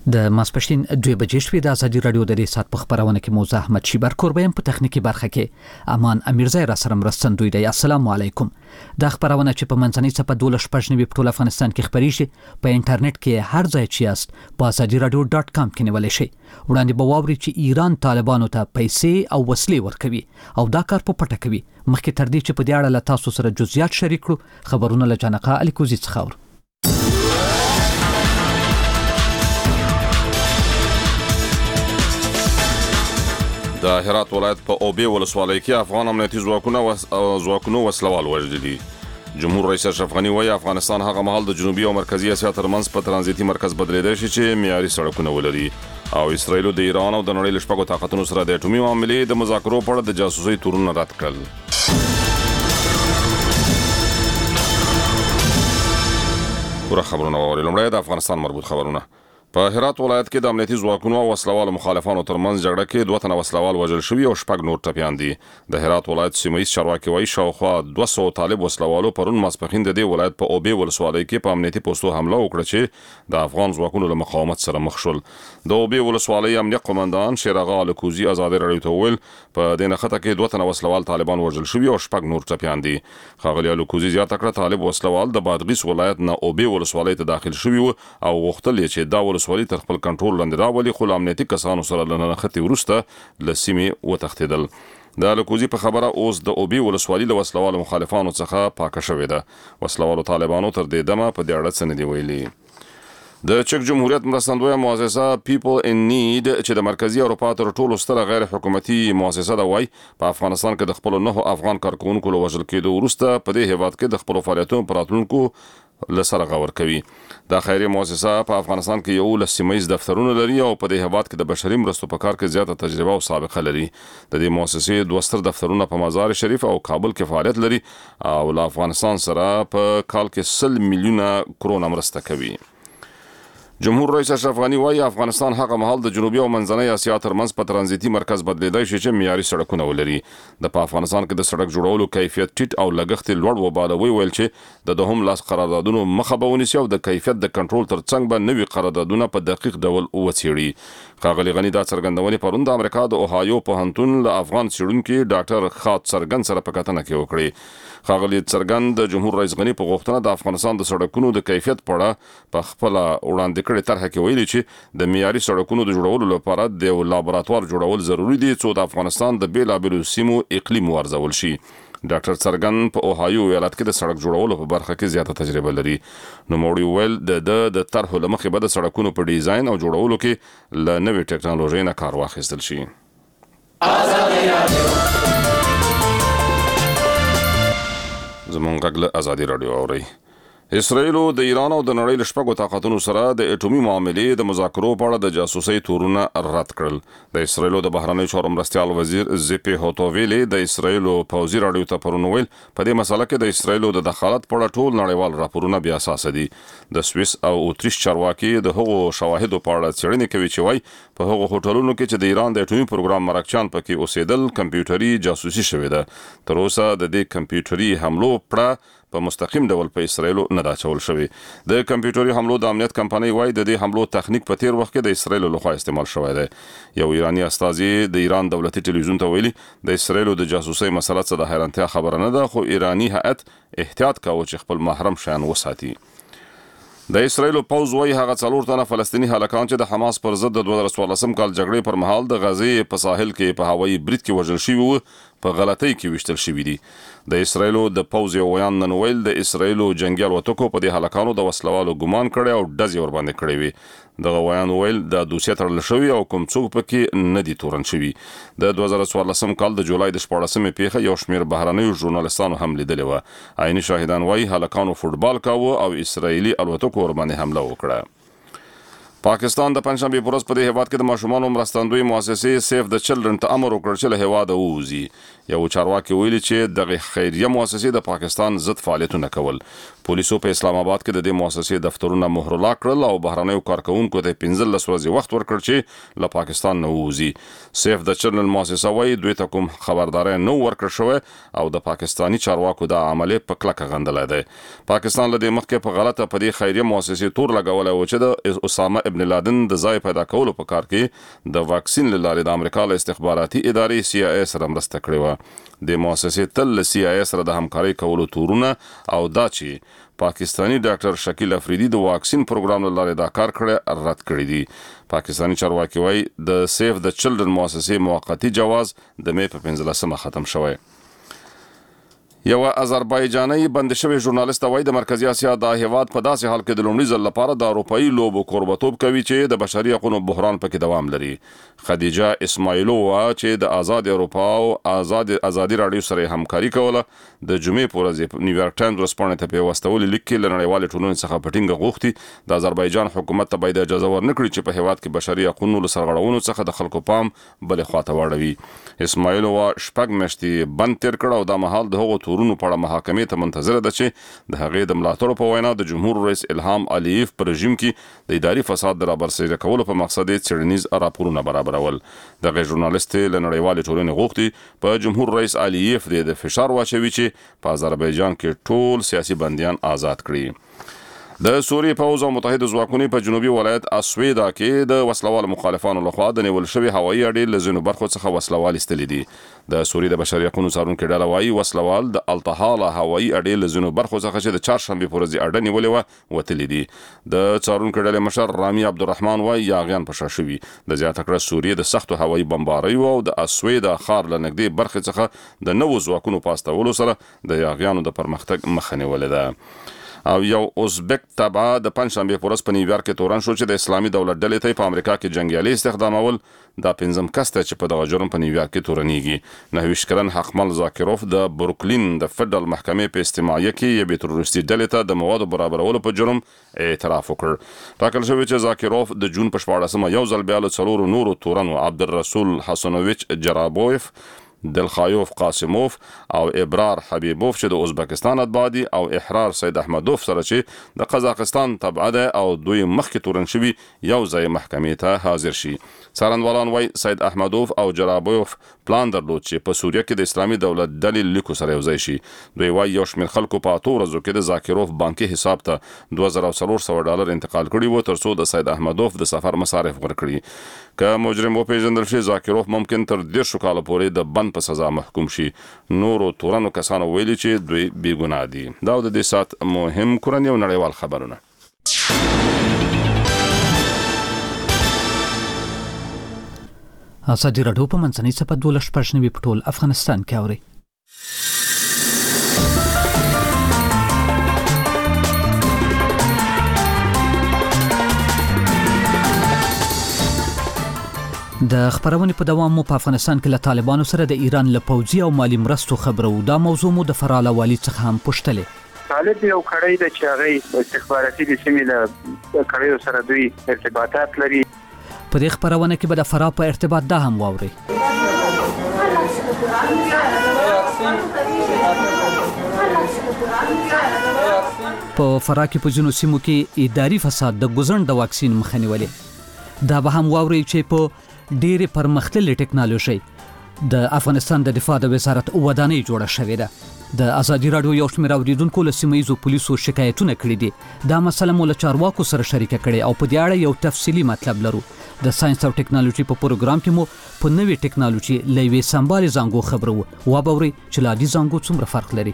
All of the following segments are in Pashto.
د ماسپښین 2 بجې شوې د ازادي رادیو د ریسات په خبرونه کې موزه احمد شیبر قربان په تخنیکی برخه کې امان امیرزای را سره مرستندوی دی. السلام علیکم. د خبرونه چې په منځنۍ صفه 12 په ټول افغانستان کې خبريږي په انټرنیټ کې هر ځای چې یاست په azadiradio.com کې نیولای شئ. وړاندې به واوري چې ایران طالبانو ته پیسې او وسلې ورکوي او دا کار په پټه کوي. مخکې تر دې چې په دې اړه له تاسو سره جزئیات شریک کړو خبرونه له جنقه الیکوزي څخه د هرات ولایت په اوبې ولسوالۍ کې افغان امنیتي ځواکونو وسلوال وژلي. جمهور رئیس اشرف غنی وايي افغانستان هغه مهال د جنوبي او مرکزی اسیا ترمنځ په ترانزیتي مرکز بدلیدای شي چې معیاري سړکونه ولري او اسرائیل د ایران او د نړۍ له شپږو طاقتونو سره د اټومي معاملې د مذاکرو په اړه د جاسوسي تورونه رد کړل. پوره خبرونه واوري. لومړی د افغانستان مربوط خبرونه. په هرات ولایت کې د امنیتي ځواکونو او وسلوال مخالفانو ترمنځ جګړه کې 2 تنه وسلوال وژل شوي او 6 نور ټپيان دي. د هرات ولایت سیمه‌یز چارواکي وايي شاوخوا 200 طالب وسلوالو پرون ماسپښین د دې ولایت په اوبې ولسوالۍ کې په امنیتي پوسټو حمله وکړه چې د افغان ځواکونو له مقاومت سره مخ شول. د اوبې ولسوالۍ امنیت قومندان شیراغه الکوزي ازادي رادیو ته ویل په دې نخته کې 2 تنه وسلوال طالبان وژل شوي او 6 نور ټپيان دي. ښاغلي الکوزي زیاته کړه طالب وسلوال د بادغیس ولایت نه اوبې ولسوالۍ ته داخل شوي او غوښتل چې دا ولسوالۍ تر خپل کنټرول لاندې راولي خو امنیتي کسانو سره لننختی ورسته لسیمې وتښتیدل. د الکوزي په خبره اوس د اوبې ولسوالۍ له وسلوال مخالفانو څخه پاکه شوې ده. وسلوالو طالبانو تر دې دمه په دې اړه څه نه دی ویلي. د چک جمهوریت مرستندویه مؤسسه پیپل ان نیډ چې د مرکزی اروپا تر ټولو ستره غیر حکومتي مؤسسه ده وايي په افغانستان کې د خپل 9 افغان کارکونکو له وژل کېدو وروسته په دې هیواد کې د خپل فعالیتونو پراتلونکو لسره غور کوي. د خیري مؤسسه په افغانستان کې یو لسیمه‌یز دفترونه لري او په دې هیواد کې د بشري مرستو په کار کې زیاته تجربه او سابقه لري. د دې مؤسسې 2 ستر دفترونه په مزار شریف او کابل کې فعالیت لري او له افغانستان سره په کال کې 100 میلیونه کرونه مرسته کوي. جمهور رئیس اشرف غنی وايي افغانستان هغه مهال د جنوبي او منځنۍ اسیا ترمنځ په ترانزیتي مرکز بدلیدای شي چې معیاري سړکونه ولري. د افغانستان کې د سړک جوړولو کیفیت ټیټ او لګښت لوړ وبالوي ویل چې د دوهم لاس قراردادونو مخه به ونیسي او د کیفیت د کنټرول ترڅنګ به نوي قراردادونه په دقیق ډول وڅېړي. ښاغلي غنی دا څرګندونې پرون د امریکا د اوهایو پوهنتون له افغان څېړونکي ډاکټر خاط څرګند سره په کتنه کې وکړي. ښاغلي څرګند د جمهور رئیس غنی په غوښتنه د افغانستان د سړکونو د کیفیت په اړه په خپل وړاندې کړي طرحه کې ویلي چې د معیاري سړکونو د جوړولو لپاره د لابراتوار جوړول ضروری دي څو د افغانستان د بیلابیلو سیمو اقلیم وارزول شي. ډاکټر څرګند په اوهایو ایالت کې د سړک جوړولو په برخه کې زیاته تجربه لري. نوموړي ویل د طرحو له مخې به د سړکونو په ډیزاین او جوړولو کې له نوې ټکنالوژۍ نه کار واخیستل شي. زمونږ غږ له ازادي رادیو اورئ. اسرائیل د ایران او د نړۍ له شپږو طاقتونو سره د اټومي معاملې د مذاکرو په اړه د جاسوسي تورونه رد کړل. د اسرائیل د بهرنیو چارو مرستیال وزیر زپی هوتوویلی د اسرائیل پوځي رادیو ته پرون ویل په دې مسله کې د اسرائیل د دخالت په اړه ټول نړیوال راپورونه بیا اساس دي. د سویس او اتریش چارواکي د هغو شواهدو په اړه څېړنې کوي چې وايي په هغو هوټلونو کې چې د ایران د اټومي پروګرام مرکچان پکې اوسېدل کمپیوټري جاسوسي شوې ده. تر اوسه د دې کمپیوټري حملو پړه په مستقیم ډول په اسرائیل نه دا چول شوی. د کمپیوټري حملو د امنیت کمپنۍ وايي د دې حملو تخنیک په تیر وخت کې د اسرائیل لخوا استعمال شوی دی. یو ایرانی استازي د ایران دولتي ټلویزیون ته ویلي د اسرائیل د جاسوسي مسله څه د حیرانتیا خبره نه ده خو ایرانی هیئت احتیاط کاوه چې خپل محرم شیان وساتي. د اسرائیل پوځ وايي هغه 4 تنه فلسطینی هلکان چې د حماس پر ضد د 2014 کال جګړې پر مهال د غزې په ساحل کې په هوایي برید کې وژل شوي وو په غلطۍ کې وشتل شوي دي. د اسرائیل د پوځ یو ویان نن ویل د اسرائیل جنگي الوتکو په دې هلکانو د وسلوالو ګمان کړي او ډزې ور باندې کړې وي. دغه ویان ویل د دوسیه تړل شوی او کوم څوک پکې نه دي تورن شوي. د 2014 کال د جولای د 14مې پیښه یو شمېر بهرنیو ژورنالستانو هم لیدلې وه. عیني شاهدان وايي هلکانو فوټبال کاوه او اسرائیلي الوتکو ور باندې حمله وکړه. پاکستان د پنځشنبه په ورځ په دې هیواد کې د ماشومانو مرستندوی مؤسسې سیف د چلډرن ته امر وکړ چې له هیواده ووځي. یو چارواکي ویلي چې دغه خیریه مؤسسې د پاکستان ضد فعالیتونه کول. پولیسو په اسلام آباد کې د دې مؤسسې دفترونه مهرلا کړل او بهرنیو کارکونکو ته 15 ورځې وخت ورکړ چې له پاکستان نه ووځي. سیف د چلډرن مؤسسه وايي دوی ته کوم خبرداري نه ورکړ شوی او د پاکستانی چارواکو د عملې په کلکه غندلای دی. پاکستان له دې مخکې په غلطه په دې خیریه مؤسسې تور لګولای و چې د اسامه بن لادن د ځای پیدا کولو په کار کې د واکسین لاره د امریکا له استخباراتي ادارې CIA سره مرسته کړې و. د مؤسسې تل له CIA سره د همکارۍ کولو تورونه او دا چې پاکستانی ډاکټر شکیل افریدي د واکسین پروګرام لاره دا کار کړی رد کړی دی. پاکستانی چارواکي وایي د سیف د چلډرن مؤسسې موقتی جواز د مې په 15 ختم شوی. یو آذربایجاني بند شوی ژورنالیست وایي د مرکزی اسیا د هیواد په داسې حال کې د لومړي ځل لپاره د اروپאי لوبو قربتوب کوي چې د بشري حقوقو بحران پکې دوام لري. خدیجه اسماعیلووا چې د آزاد اروپا او آزادي رادیو سره همکاري کوله د جمعې په ورځ نیویارک ټایمز ورسپانې ته په واستول لیک کې لنړیوال ټولنې څخه پټینګ غوښتي د آذربایجان حکومت ته باید اجازه ورنکړي چې په هیواد کې بشري حقوقو له سرغړونو څخه د خلکو پام بلې خواته واړوي. اسماعیلووا شپږ میاشتې بند تیر کړ او د مهال د هغو تورونو په اړه محاکمې ته منتظره ده چې د هغې د ملاتړو په وینا د جمهور رئیس الهام علیف پر رژیم کې د اداري فساد د رابرسېره کولو په مقصد یې څېړنیز راپورونه برابرول. دغه ژورنالیست له نړیوالې ټولنې غوښتي په جمهور رئیس علیف د فشار واچوي چې په آذربایجان کې ټول سیاسي بندیان آزاد کړي. د سوریې پوځ او متحده ځواکونو په جنوبي ولایت اسویدا کې د وسلوال مخالفانو لخوا د نیول شوی هوایي اډې له ځینو برخو څخه وسلوال ایستلې دي. د سوریې د بشري حقوقو څارونکو ډله وایي وسلوال د التحاله هوایي اډې له ځینو برخو څخه چې د چهارشنبې په ورځ اډه نیولې و وتلې دي. د څارونکو ډلې مشر رامي عبدالرحمن وایي یاغیان په شا شوي. د زیاته کړه سوریې د سختو هوایي بمباریو او د اسویدا ښار له نږدې برخې څخه د نوو ځواکونو په استولو سره د یاغیانو د پرمختګ مخه نیولې ده. او یو ازبک تبع د پنځشنبه په ورځ په نیویارک کې تورن شو چې د اسلامي دولت ډلې ته په امریکا کې جنگیالي استخدامول دا پنځم کس ته چې په دغه جرم په نیویارک کې تورنېږي. 29 کلن حقمل زاکروف د بروکلین د فدرال محکمې په استماعیه کې یوې تروریستي ډلې ته د موادو برابرولو په جرم اعتراف وکړ. ټاکل شوی چې زاکروف د جون په 14 یو ځل بیا له څلورو نورو تورنو عبدالرسول حسنویچ جرابویف، دلخایوف قاسموف او ابرار حبیبوف چې د ازبکستان اتباع او احرار سید احمدوف سره چې د قزاقستان تبع ده او دوی مخکې تورن شوي یو ځای محکمې ته حاضر شي. څارنوالان وایي سید احمدوف او جرابویف پلان درلود چې په سوریه کې د اسلامي دولت ډلې لیکو سره یوځای شي. دوی وایي یو شمېر خلکو په 8 ورځو کې د زاکروف بانکي حساب ته $2400 انتقال کړي وو ترڅو د سید احمدوف د سفر مصارف ورکړي. که مجرم وپیژندل شي زاکروف ممکن تر 10 کال پورې د بند په سزا محکوم شي. نورو تورنو کسانو ویلي چې دوی بې ګناه دي. دا د دې سات مهم کورنی او نړیوال خبرونه. ازادي راډیو په منځنۍ صفحه 12 په ټول افغانستان کې اوري. د خبرونې په دوام مو په افغانستان کې له طالبانو سره د ایران له پوځي او مالی مرستو خبرو. دا موضوع مو د فراله والی څخه هم پوښتلې. طالب یو کړی د چاغې استخباراتي د سیمې له کړیو سره دوی ارتباطات لري. په دې خبرونه کې به د فرا په ارتباط دا هم واوري. په فرا کې په ځینو سیمو کې اداري فساد د ګوزن د واکسین مخه نیولې. دا به هم واوري چې په ډېرې پرمختللې ټکنالوژي د افغانستان د دفاع د وزارت ودانۍ جوړه شوې ده. د ازادي راډیو یو شمېر اوریدونکو له سیمه ییزو پولیسو شکایتونه کړي دي. دا مسله مو له چارواکو سره شریکه کړې او په دې اړه یو تفصیلي مطلب لرو. د ساينس او ټکنالوژي په پروګرام کې مو په نوې ټکنالوژي لوي سمبالي زنګو خبرو و باوري چې لا دي زنګو څومره فرق لري.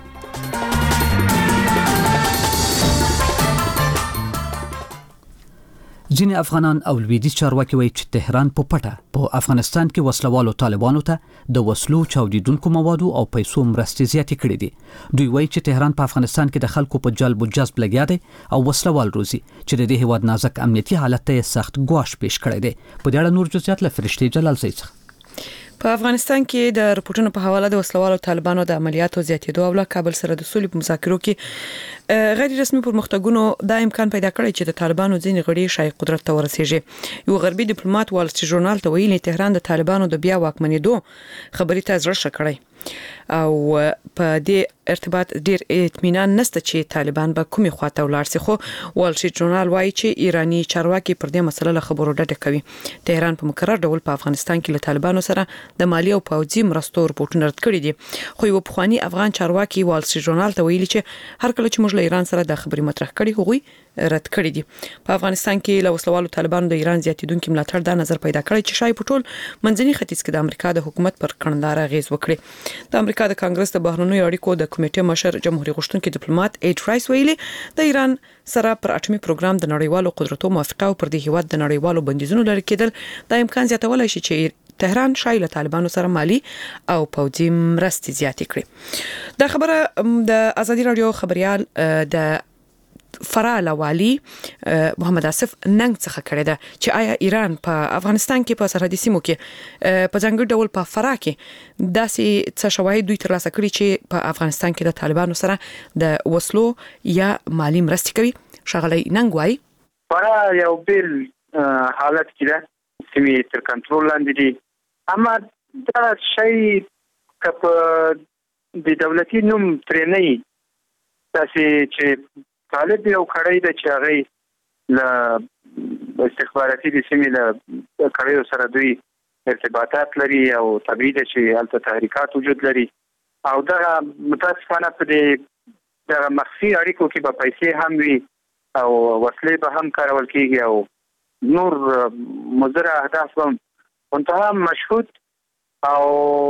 ځینې افغانان او لویدیځ چارواکي وایي چې تهران په پټه په افغانستان کې وسلوالو طالبانو ته د وسلو چاودیدونکو موادو او پیسو مرستې زیاتې کړې دي. دوی وایي چې تهران په افغانستان کې د خلکو په جلب او جذب لګیا دی او وسلوال روزي چې د دې هیواد نازک امنیتي حالت ته سخت ګواښ پیښ کړی دی. په دې اړه نور جزئیات له فرشتي جلال زئی څخه. په افغانستان کې د رپورټونو په حواله د وسلوالو طالبانو د عملیاتو زیاتېدو او له کابل سره د سولې په مذاکرو کې غیر رسمي پرمختګونو د امکان پیدا کړی چې د طالبانو ځینې غړي شای قدرت ته ورسیږي. یو غربي ډیپلوماټ وال سټریټ ژورنال ته ویلي تهران د طالبانو د بیا واکمنېدو خبرې ته زړه ښه کړی او په دې ارتباط ډیر اطمینان نشته چې طالبان به کومي خواته ولاړ شي. خو وال سټریټ ژورنال وایي چې ایرانی چارواکي پر دې مسله له خبرو ډډه کوي. تهران په مقرر ډول په افغانستان کې له طالبانو سره د مالی او پوځي مرستو رپورټونه رد کړي دي. خو یو پخوانی افغان چارواکي وال سټریټ ژورنال ته ویلي چې هر کله چې موږ له ایران سره د خبرې مطرح کړي هغوی رد کړی دي. په افغانستان کې له وسلوالو طالبانو د ایران زیاتیدونکو ملاتړ د نظر پیدا کړی چې شای په ټول منځني ختیځ کې د امریکا د حکومت پر کړندار اغیز وکړي. د امریکا د کانګرس د بهرنیو اړیکو د کمیټې مشر جمهوریت غوښتونکي ډیپلوماټ ایډ رایس ویلي د ایران سره پر اټومي پروګرام د نړیوالو قدرتونو موافقه او پر دې هیواد د نړیوالو بندیزونو لري کېدل د امکان زیاتولای شي چې تهران شای له طالبانو سره مالی او پوځي مرستې زیاتې کړي. دا خبره د ازادي رادیو خبريال د فرال والی محمد آصف ننګ څخه کړی ده چې آیا ایران په افغانستان کې په سرحدي سیمو کې په ځانګړي ډول په فرا کې داسې څه شواهد دوی ترلاسه کړي چې په افغانستان کې د طالبانو سره د وسلو یا مالی مرستې کوي. ښاغلی ننګ وايي فرا یو بل حالت کې ده سیمې تر کنټرول لاندې دي، اما دا شی کپ د دولتي نوم ترې نه تاسې چې طالب یو کړی د چې هغه ل استخباراتي د سیمې له کړیو سره دوی ارتباطات لري او طبیعي ده چې هلته تحریکات وجود لري او دا متاسفانه په دې د مخفي اړیکو کې به پیسې هم وي او وسلې به هم کارول کېږي او نور مضر اهداف هم منتها مشهود او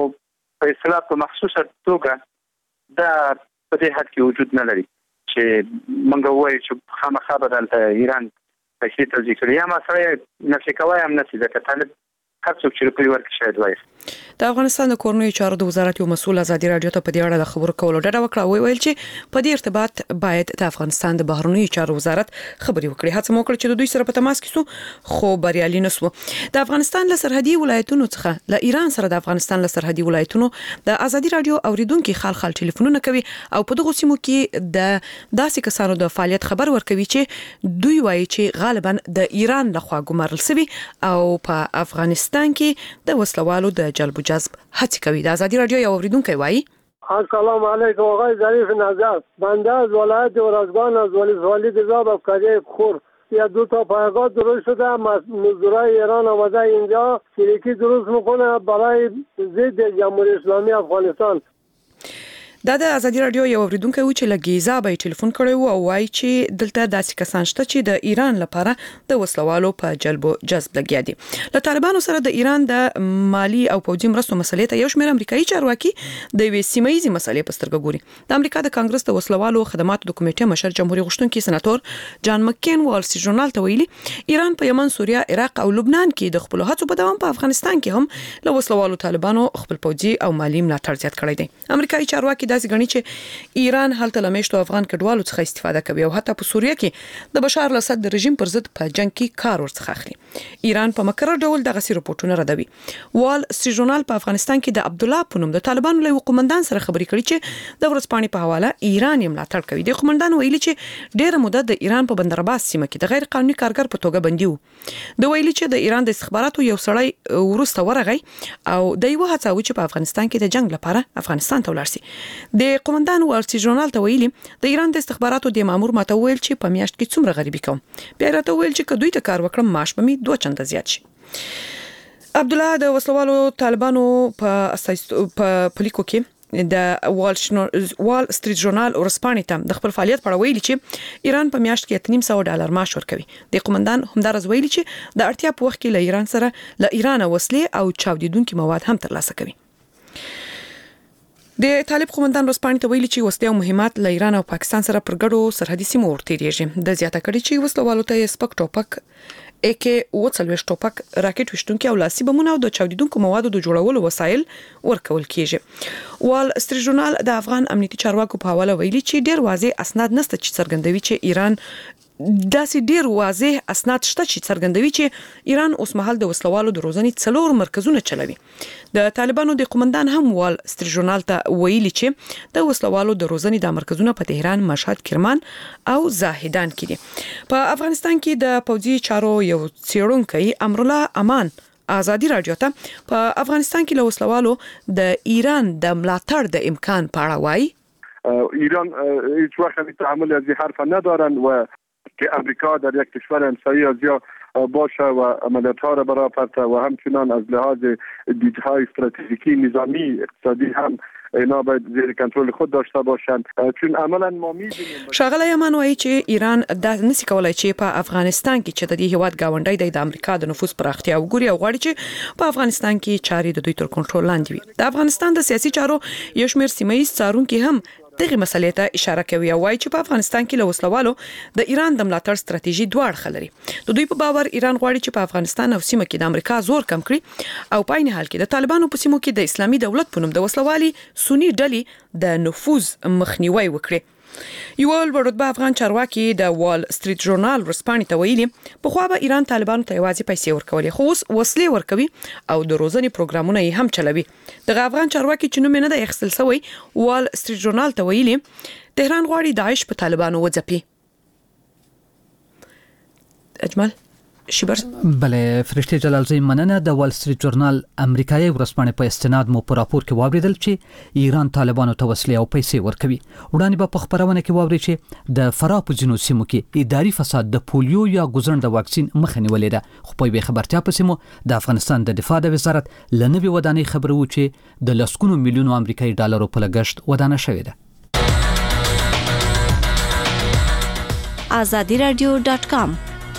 په اصطلاح په مخصوصه توګه دا په دې حد کې وجود نه لري چې موږ وایو چې خامخا به دلته ایران پیسې توزیع کړي یا مسله نفي کوي هم نه چې طالب هر څوک چې په ورکه شاید وایي. د افغانستان د کورنیو چارو د وزارت یو مسؤل ازادي رادیو ته په دې اړه د خبرو کولو ډډه وکړه. ویل چې په دې ارتباط باید د افغانستان د بهرنیو چارو وزارت خبري وکړي. هڅه وکړي چې د دوی سره په تماس کې سو خو بریالي نسو. د افغانستان له سرحدي ولایتونو څخه له ایران سره د افغانستان له سرحدي ولایتونو د ازادي رادیو اوریدونکو خال ټلیفونونه کوي او په دغه سیمو کې د داسې کسانو د فعالیت خبر ورکوي چې دوی وایي چې غالبا د ایران لخوا ګمارل شوی او په افغانستان کې د وسلوالو د جلب و جذب هڅه کوي. د ازادي رادیو یو اوریدونکو وایي السلام علیکم آقای ظریف نجات، بنده از ولایت ارزگان از ولسوالی دزاب افکاری خور یا دو تا پایگاه درست شده، مزدورای ایران آمده اینجا شریکی درست میکنه برای ضد جمهوری اسلامی افغانستان. دا د ازادي رادیو یو اوریدونکو چې لګیزا به ټلیفون کړی او وایي چې دلته داسې کسان شته چې د ایران لپاره د وسلوالو په جلب او جذب لګیا دي. له طالبانو سره د ایران د مالی او پوځي مرستو مسلې ته یو شمېر امریکایي چارواکي د وې سیمایي مسلې په سترګه ګوري. د امریکا د کانګرس د وسلوالو خدماتو د کمیټې مشر جمهوریت غوښتونکي سناتور جان مکین وال سټریټ ژورنال ته ویلي ایران په یمن، سوریه، عراق او لبنان کې د خپل هڅو په دوام په افغانستان کې هم له وسلوالو طالبانو خپل پوځي او مالی ملاتړ زیات کړی دی. امریکایي چارواکي داسې غني چې ایران هلته لمشتو افغان کډوالو څخه استفاده کوي او حتی په سوریه کې د بشار الاسد د رژیم پر ضد په جنگ کې کار ورڅخه اخلي. ایران په مکرر ډول دغه رپورټونه ردوي. وال سټریټ ژورنال په افغانستان کې د عبد الله پونم د طالبانو له قومندان سره خبرې کړې چې د ورځپاڼې په حواله ایران یې ملاتړ کوي. د قومندان ویلي چې ډېر مدت د ایران په بندرعباس سیمه کې د غیر قانوني کارګر په توګه بندي وو. د ویلي چې د ایران د استخباراتو یو سړی ورسته ورغی او د یو هڅه و چې په افغانستان کې د جنگ لپاره افغانستان ته ولاړ شي. د قومندان وال سټریټ ژورنال ته ویلي د ایران د استخباراتو د مامور ماته ویل چې په میاشت کې څومره غریبي کوم، بیا راته ویل چې کدوې ته کار وکړم معاش به می 2 چنده زیات شي. عبد الله د وسلوالو طالبانو په پلیکو کې د وال سټریټ ژورنال ورسپانې ته د خپل فعالیت په اړه ویلي چې ایران په میاشت کې $300 معاش ورکوي. د قومندان همدارز ویلي چې د اړتیا په وخت کې له ایران سره له ایران وسلې او چاودیدونکو مواد هم ترلاسه کوي. د طالب قومندان ورسپانې ته ویلي چې وسلې او مهمات له ایران او پاکستان سره پر ګډو سرحدي سیمو ورتېږي. د زیاته کړي چې وسلوالو ته سپک ټوپک AK-47 ټوپک، راکټ وشتونکي او لاسي بمونه او د چاودیدونکو موادو د جوړولو وسایل ورکول کیږي. وال سټریټ ژورنال د افغان امنیتي چارواکو په حواله ویلي چې ډیر واضح اسناد نشته چې څرګندوي چې ایران داسې ډیر واضح اسناد شته چې څرګندوي چې ایران اوس مهال د وسلوالو د روزنې 4 مرکزونه چلوي. د طالبانو د قومندان هم وال سټریټ ژورنال ته ویلي چې د وسلوالو د روزنې د مرکزونه په تهران، مشهد، کرمان او زاهدان کې دي. په افغانستان کې د پوځي چارو یو څېړونکی امرالله امان ازادي رادیو ته په افغانستان کې له وسلوالو د ایران د ملاتړ د امکان په اړه وایي ایران هیچ وقت تعامل از این حرف ندارن و که امریکا در یک کشور همسایه آسیا باشه و عملیات‌ها را برآورده و همچنان از لحاظ دیدهای استراتژیکی، نظامی، اقتصادی هم اینا باید زیر کنترل خود داشته باشند، چون عملا ما می‌بینیم شاغله یمان وایي چې ایران د نسی کولای چې په افغانستان کې چې د دې هیواد گاونډي د امریکا د نفوذ پراختیا وګوري او غواړي چې په افغانستان کې چارې د دوی تر کنټرول لاندې وي. د افغانستان د سیاسي چارو یو شمېر سیمه ییز څارونکي هم دغه مسلې ته اشاره کوي او وايي چې په افغانستان کې له وسلوالو د ایران د ملاتړ ستراتیژي دواړه خلري. د دوی په باور ایران غواړي چې په افغانستان او سیمه کې د امریکا زور کم کړي او په عین حال کې د طالبانو په سیمو کې د اسلامي دولت په نوم د وسلوالي سنی ډلې د نفوذ مخنیوي وکړي. یو ولبرتبه افغان چارواکي د وال سټریټ ژورنال ورسپانې ته ویلي په خو به ایران طالبانو ته یوازې پیسې ورکولې خو اوس وسلې ورکوي او د روزنې پروګرامونه یې هم چلوي. د افغان چارواکي چې نوم نه د اخیستل شوی وال سټریټ ژورنال ته ویلي تهران غواړي داعش په طالبانو وځپي. اجمل شبر بله فرشته جلالزی مننه. د وال سټریټ ژورنال امریکایي ورسپانې په استناد مو په راپور کې واوریدل چې ایران طالبانو ته وسلې او پیسې ورکوي. وړاندې به په خبرونه کې واوري چې د فراه په ځینو سیمو کې اداري فساد د پولیو یا ګوزن د واکسین مخه نیولې ده. خو په خبرتیا په سیمو د افغانستان د دفاع د وزارت لنوي ودانۍ خبرو چې د لسکونو میلیونو امریکایي ډالرو په لګښت ودانه شوې ده. azadiradio.com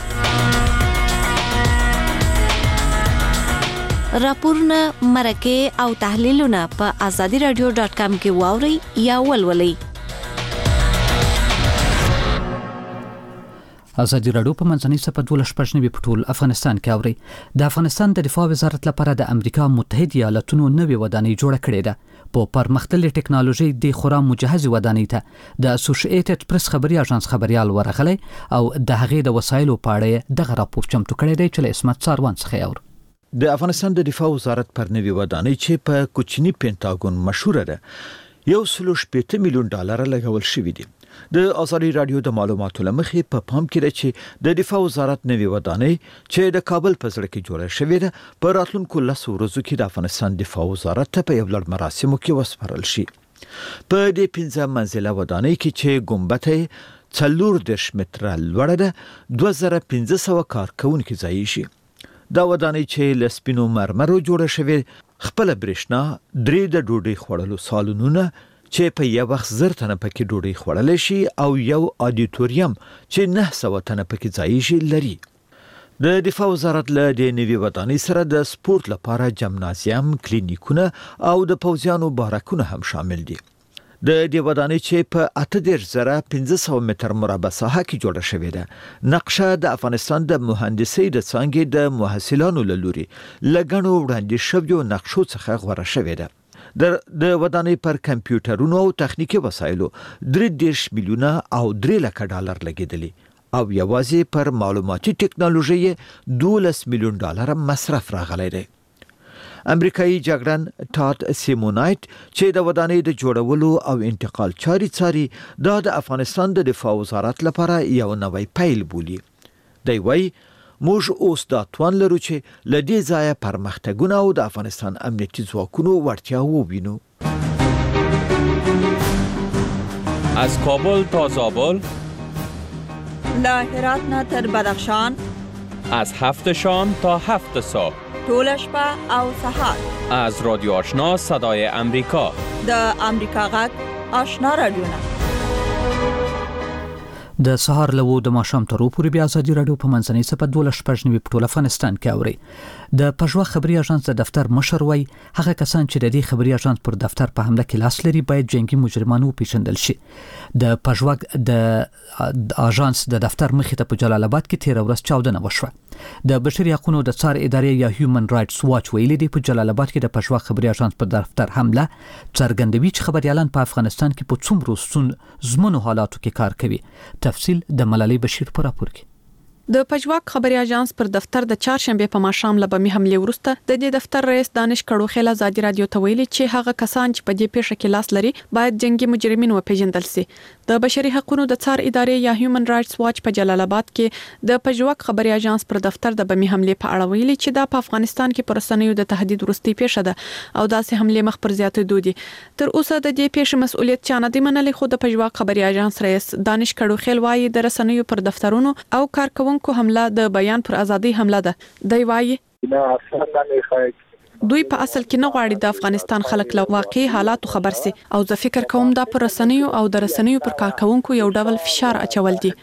راپورونه مرکه او تحلیلونه په azadiradio.com کې واوري یا ولولئ. ازادي رادیو په منځنۍ صفحه 12 په ټول افغانستان کې اوري. د افغانستان د دفاع وزارت لپاره د امریکا متحده ایالاتونو نوې ودانۍ جوړه کړې ده. په پرمختللې ټکنالوژي د خورا مجهز ودانۍ ته د اسوسییټډ پریس خبري اژانس خبريال ورغلي او د هغې د وسایلو په اړه دغه راپور چمتو کړی دی چې له اسمت ساروان څخه اور. د افغانستان د دفاع وزارت پر نوې ودانۍ چې په کوچنی پینټاګون مشهور ده $1.8 میلیون لګول شوی دی. د ازادي رادیو د معلوماتو لمخې په پام کې ده چې د دفاع وزارت نوې ودانۍ چې د کابل په زړه کې جوړه شوې ده په راتلونکو 10 ورځو کې د افغانستان دفاع وزارت ته په یو لړ مراسمو کې وسپارل شي. په دې 15 منزله ودانۍ کې چې ګمبته 40 متره لوړه ده 2500 کارکونکي ځای شي. دا ودانۍ چې لسپینو مرمرو جوړه شوې خپل برېښنا 3 د ډوډۍ خوړلو سالونونه چې په یو وخت 1000 تنه پکې ډوډۍ خوړل شي او یو اډیټوریم چې 900 تنه پکې ځای شي لري. د دفاع وزارت له دې نوې ودانۍ سره د سپورت لپاره جمنازیم، کلینیکونه او د پوځیانو بارکونه هم شامل دي. د دې ودانۍ چې په 8500 متر مربع ساحه کې جوړه شوې ده نقشه د افغانستان د مهندسۍ د څانګې د محصلانو له لوري لګڼو وړاندې شویو نقشو څخه غوړه شوې ده. د ودانۍ پر کمپیوټرونو او تخنیکی وسایلو 3 میلیونه او 3 لک ډالر لګیدلی او یوازې پر معلوماتي ټکنالوژي $12 میلیون مصرف راغلی دی. امریکایي جګړن ټاد سیمونایت چې د ودانۍ د جوړولو او انتقال چاري څاري دا د افغانستان د دفاع وزارت لپاره یو نوی پیل بولي. دی وايي موږ اوس دا توان لرو چې له دې ځایه پرمختګونه او د افغانستان امنیتي ځواکونو وړتیا ووینو. از کابل تا زابل، له هرات نه تر بدخشان، از 7 شام تا 7 صبح، طول شپه او سهار، از رادیو آشنا صدای امریکا، د امریکا غږ آشنا رادیو نه. د سهار له د ماښام تر پورې بیا ازادي رادیو په منځنۍ صفحه 12 په ټول افغانستان کې اوري. د پژوا خبري اژانس د دفتر مشر وای هغه کسان چې د دې خبري اژانس پر دفتر په حمله کې لاس لري باید جنگي مجرمانو پیژندل شي. د پژوا د اژانس د دفتر مخې ته په جلال آباد کې 13 ورځ چاودنه وشوه. د بشري حقوقو د څار ادارې یا هیومن رائټس واچ ویلي دی په جلال آباد کې د پژوا خبري اژانس پر دفتر حمله څرګندوي چې خبريالان په افغانستان کې په څومره زمونو حالاتو کې کار کوي. تفصیل د ملالۍ بشیر په راپور کې. د پژواک خبري اژانس پر دفتر د چهارشنبه په ماښام له بمی حمله وروسته د دې دفتر رئیس دانش کړوخیل ازادي رادیو ته ویلي چې هغه کسان چې په دې پیښه کې لاس لري باید جنگي مجرمین وپیژندل شي. د بشري حقوقو د څار ادارې یا هیومن رائټس واچ په جلال آباد کې د پژواک خبري اژانس پر دفتر د بمی حمله په اړه ویلي چې دا په افغانستان کې پر رسنیو د تهدید وروستي پیښه ده او داسې حمله مخ پر زیاتېدو دي. تر اوسه د دې پیښې مسؤلیت چا نه دی منلی، خو د پژواک خبري اژانس رئیس دانش کړوخیل وایي د رسنیو پر دفترونو او کارکونکو حمله د بیان پر ازادي حمله ده. دی وایي نه اصلا نمیخواد دوی په اصل کې نه غواړي د افغانستان خلک له واقعي حالاتو خبر سي او زه فکر کوم دا پر رسنیو او د رسنیو پر کارکونکو یو ډول فشار اچول دي.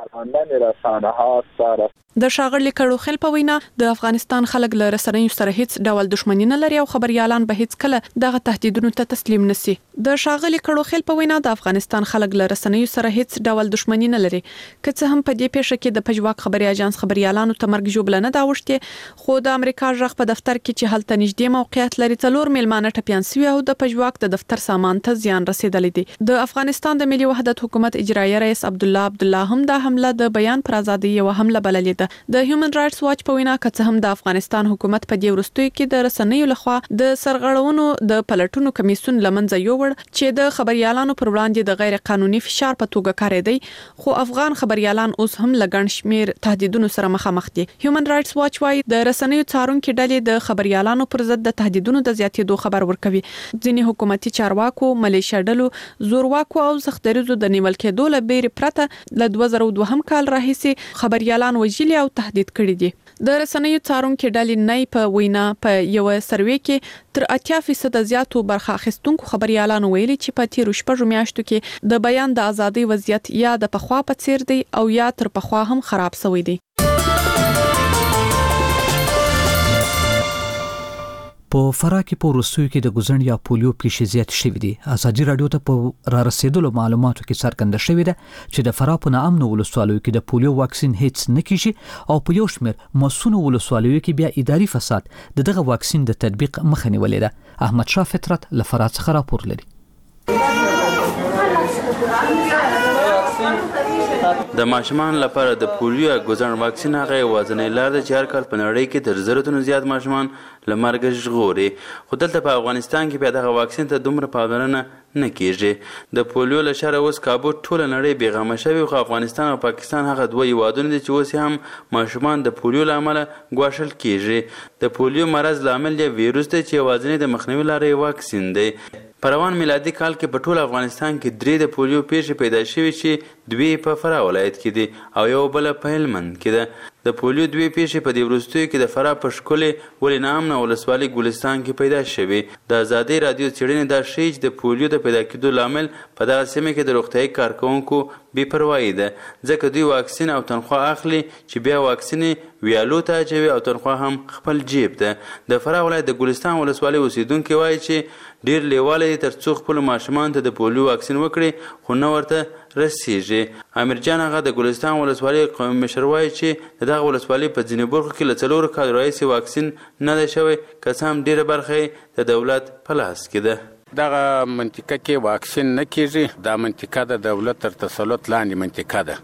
د ښاغلي کړوخیل په وینا د افغانستان خلک له رسنیو سره هیڅ ډول دښمنی نه لري او خبريالان به هیڅ کله دغه تهدیدونو ته تسلیم نشي. د ښاغلي کړوخیل په وینا د افغانستان خلک له رسنیو سره هیڅ ډول دښمنی نه لري. که څه هم په دې پیښه کې د پجواک خبري اژانس خبريالانو ته مرګ جوړ نه دا وشته، خو د امریکا ژغ په دفتر کې چې هلته نږدې موقعیت لري 4 میلمانه ټپيان شوي او د پجواک د دفتر سامان ته زیان رسیدلی دی. د افغانستان د ملي وحدت حکومت اجرایي رئیس عبدالله هم دا حمله د بیان پر ازادي یو حمله بللې ده. د هیومن رائټس واچ په وینا که څه هم د افغانستان حکومت په دې وروستیو کې د رسنیو لخوا د سرغړونو د پلټونو کمیسیون لمنځه یووړ چې د خبريالانو پر وړاندې د غیر قانوني فشار په توګه کاریدي، خو افغان خبريالان اوس هم لګن شمیر تهدیدونو سره مخامخ دي. هیومن رائټس واچ وايي د رسنیو څارونکو ډلې د خبريالانو پر ضد د تهدیدونو د زیاتېدو خبر ورکوي. ځینې حکومتي چارواکو، ملیشیا ډلو، زورواکو او زخدریزو د نیول کېدو له بیرې پرته له 2002 کال راهیسې خبريالان وژلي او تهدید کړي دي. د رسنیو څارونکو ډلې نه په وینا په یو سروې کې تر 80% زیاتو برخه اخیستونکو خبريالانو ویلي چې په تیر شپږ میاشتو کې د بیان د ازادۍ وضعیت یا د پخوا په څیر دی او یا تر پخوا هم خراب شوی دی. په فراه کې په روسیو کې د ګزن یا پولیو پیښې زیات شوې دي. ازادي رادیو ته په را رسیدلو معلوماتو کې څرګنده شوې ده چې د فراه په نامنو ولسوالیو کې د پولیو واکسین هیڅ نه کیږي او په یو شمېر مسونو ولسوالیو کې بیا اداري فساد دغه واکسین د تطبیق مخه نیولې ده. احمد شاه فطرت له فراه څخه راپور لري. د ماشومان لپاره د پولیو ګزن واکسین هغه یوازینی لار ده چې هر کال په نړۍ کې تر 100 زیات ماشومان له مرګ ژغوري، خو دلته په افغانستان کې بیا دغه واکسین ته دومره پاملرنه نه کیږي. د پولیو له شره اوس کابو ټوله نړۍ بیغمه شوی، خو افغانستان او پاکستان هغه دوه هیوادونه دي چې اوس هم ماشومان د پولیو له امله ګواښل کیږي. د پولیو مرض لامل یې ویروس دی چې یوازینی د مخنیوي لارې واکسین دی. په روان میلادي کال کې په ټول افغانستان کې 3 د پولیو پیښې پیدا شوې چې 2 په فراه ولایت کې دي او یو بل په هلمند کې ده. د پولیو 2 پیښې په دې وروستیو کې د فراه په ښکلې ولې نامنه ولسوالۍ ګلستان کې پیدا شوې. د ازادي رادیو څېړنې دا ښیي چې د پولیو د پیدا کېدو لامل په دغه سیمه کې د روغتیايي کارکوونکو بې پروایي ده، ځکه دوی واکسین او تنخواه اخلي چې بیا واکسین ویالو ته اچوي او تنخواه هم خپل جیب ده. د فراه ولایت د ګلستان ولسوالۍ اوسیدونکي وایي چې ډیر لیواله دي تر څو خپل ماشومان ته د پولیو واکسین وکړي، خو نه ورته رسیږي. امیر جان هغه د ګلستان ولسوالۍ قومي مشر وایي چې دغه ولسوالۍ په ځینې برخو کې له 4 کال راهیسې واکسین نه دی شوی، که څه هم ډیره برخه د دولت په لاس کې ده. دغه منطقه کې واکسین نه کیږي. دا منطقه د دولت تر تسلط لاندې منطقه ده.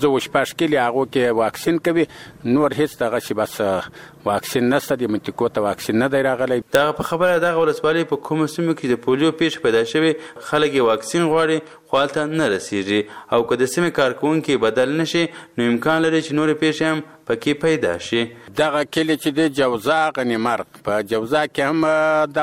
15 کلی هغه کې واکسین کوي، نور هیڅ دغه شی بس واکسین نشته. د منطقو ته واکسین نه دی راغلی. دا په خبره دغه ولسوالۍ په کومو سیمو کې د پولیو پیښه پیدا شوې خلک واکسین غواړي خو هلته نه رسیږي، او که د سیمې کارکوونکي بدل نشي نو امکان لري چې نورې پیښې هم پکې پیدا شي. دغه کلی چې د جوزا غنیمرغ په جوزا کې هم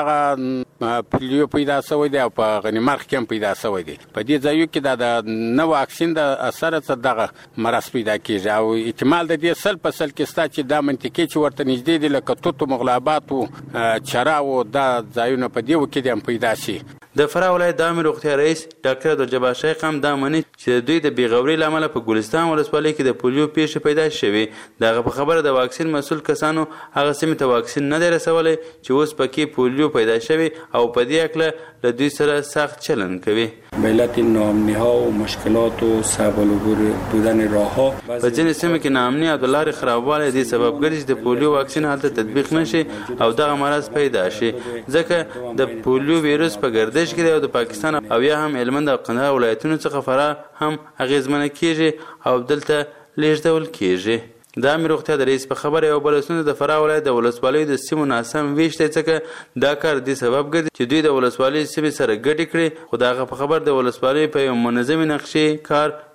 دغه پولیو پیدا شوی دی او په غنیمرغ کې هم پیدا شوی دی. په دې ځایو کې د نه واکسین د اثر څخه دغه مرض پیدا کیږي او احتمال د دې 100% کې ستا چې دا منطقې چې ورته نږدې دي لکه توتو مغلابات او چراو دا ځایونه په دې کې هم پیدا شي. د فراه ولایت د عامه روغتیا رئیس ډاکټر عبدالجبار شیخ هم دا مني چې دوی د بیغوري لامل په ګلستان ولسوالۍ کې د پولیو پیښه پیدا شوې. دغه په خبره د واکسین مسول کسانو هغه سیمې ته واکسین نه دی رسولی چې اوس پکې پولیو پیدا شوی او په دې اکله له دوی سره سخت چلن کوي. به علت ناامنی‌ها و مشکلات و صعب العبور بودن راه‌ها په ځینې سیمو کې ناامني او د لارې خرابوالی دې سبب ګرځي چې د پولیو واکسین هلته تطبیق نشي او دغه مرض پیدا شي، ځکه د پولیو ویروس په ګردش کې دی او د پاکستان او یا هم هلمند او قندهار ولایتونو څخه فراه هم اغیزمنه کیږي او دلته لیږدول کیږي. د عامه روغتیا د رئیس په خبره یو بل ستونزه د فراه ولایت د ولسوالیو د سیمو ناسم ویش دی، ځکه دا کار دې سبب ګرځي چې دوی د ولسوالۍ سیمې سره ګډې کړي، خو د هغه په خبر د ولسوالۍ په یو منظمې نقشې کار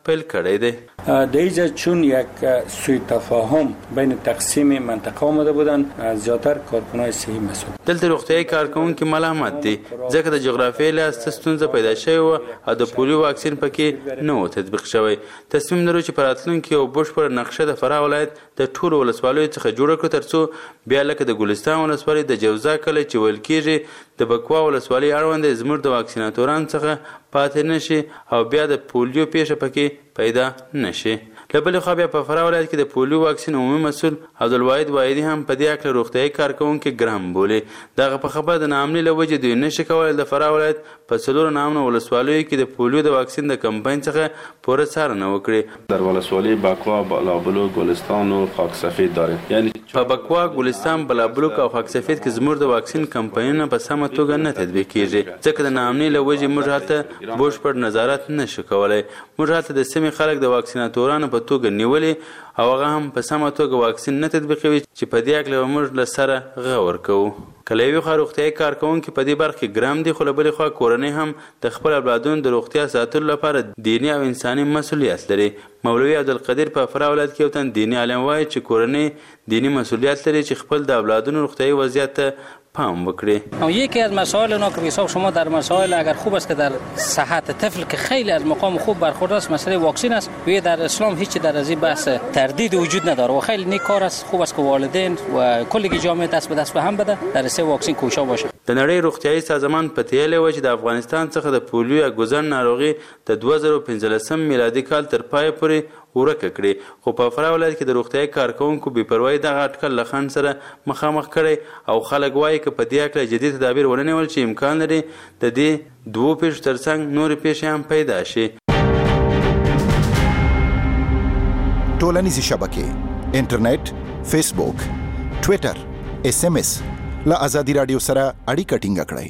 پیل کړی دی. در اینجا چون یک سوء تفاهم بین تقسیم منطقه آمده بودن زیاتر کارکنان صحی مسئول. دلته روغتیايي کارکونکي ملامت دي ځکه د جغرافیې له ستونزه پیدا شوې و او د پولیو واکسین پکې نه و تطبیق شوی. تصمیم لرو چې په راتلونکي یو بشپړه نقشه د فراه ولایت د ټولو ولسوالیو څخه جوړه کړو ترڅو بیا لکه د ګلستان ولسوالۍ د جوزا کلی چې ویل کېږي د بکوا ولسوالۍ اړوند زموږ د واکسیناتورانو څخه پاتې نشي او بیا د پولیو پیښه پکې پیدا نشي. له بلې خوا بیا په فراه ولایت کې د پولیو واکسین عمومي مسؤل عبدالواحد واحدي هم په دې اړه روغتیايي کارکونکي ګرام بولي. دغه په خبره د ناامنۍ له وجې دوی نشي کولی د فراه ولایت په 4 ناامنو ولسوالیو کې د پولیو د واکسین د کمپاین څخه پوره څارنه وکړي. در ولسوالی بکوا، بلابلوک، گلستان و خاک سفید داریم. یعنی په بکوا، ګلستان، بلابلوک او خاک سفید کې زموږ د واکسین کمپاینونه په سمه توګه نه تطبیق کیږي ځکه د ناامنۍ له وجې موږ هلته بشپړ نظارت نشو کولی. موږ هلته د سیمې خلک د واکسیناتورانو په توګه نیولي او هغه هم په سمه توګه واکسین نه تطبیقوي چې په دې اړه موږ له سره غور کوو. کله یو خو روغتیايي کارکونکي په دې برخه کې ګرام دي خو له بلې خوا کورنۍ هم د خپل اولادونو د روغتیا ساتلو لپاره دیني او انساني مسؤلیت لري. مولوي عبدالقدیر په فراه ولایت کې یو تن دیني عالم وایي چې کورنۍ دینی مسئولیت لري چې خپل د اولادونو روغتیايي وضعیت ته پام وکړي. یکی از مسائل اونا که حساب شما در مسائل اگر خوب است که در صحت طفل که خیلی از مقام خوب برخورد است مسئله واکسین است و در اسلام هیچ در از این بحث تردید وجود نداره و خیلی نیک کار است. خوب است که والدین و کل جامعه دست به دست به هم بده در سه واکسین کوشا باشه. د نړۍ روغتیايي سازمان په تیلې و چې د افغانستان څخه د پولیو یا ګوزن ناروغي د 2015 میلادي کال تر پای پورې ورکه کړي خو په فراه ولایت کې د روغتیايي کارکونکو بې پروایي دغه اټکل له خنډ سره مخامخ کړی او خلک وایي که په دې اړه جدي تدابیر ونه نیول چې امکان لري د دې دوو پیښو ترڅنګ نورې پیښې هم پیدا شي. ټولنیزې شبکې انټرنیټ، فیسبوک، ټویټر، SMS له آزادي رادیو سره اړیکه ټینګه کړئ.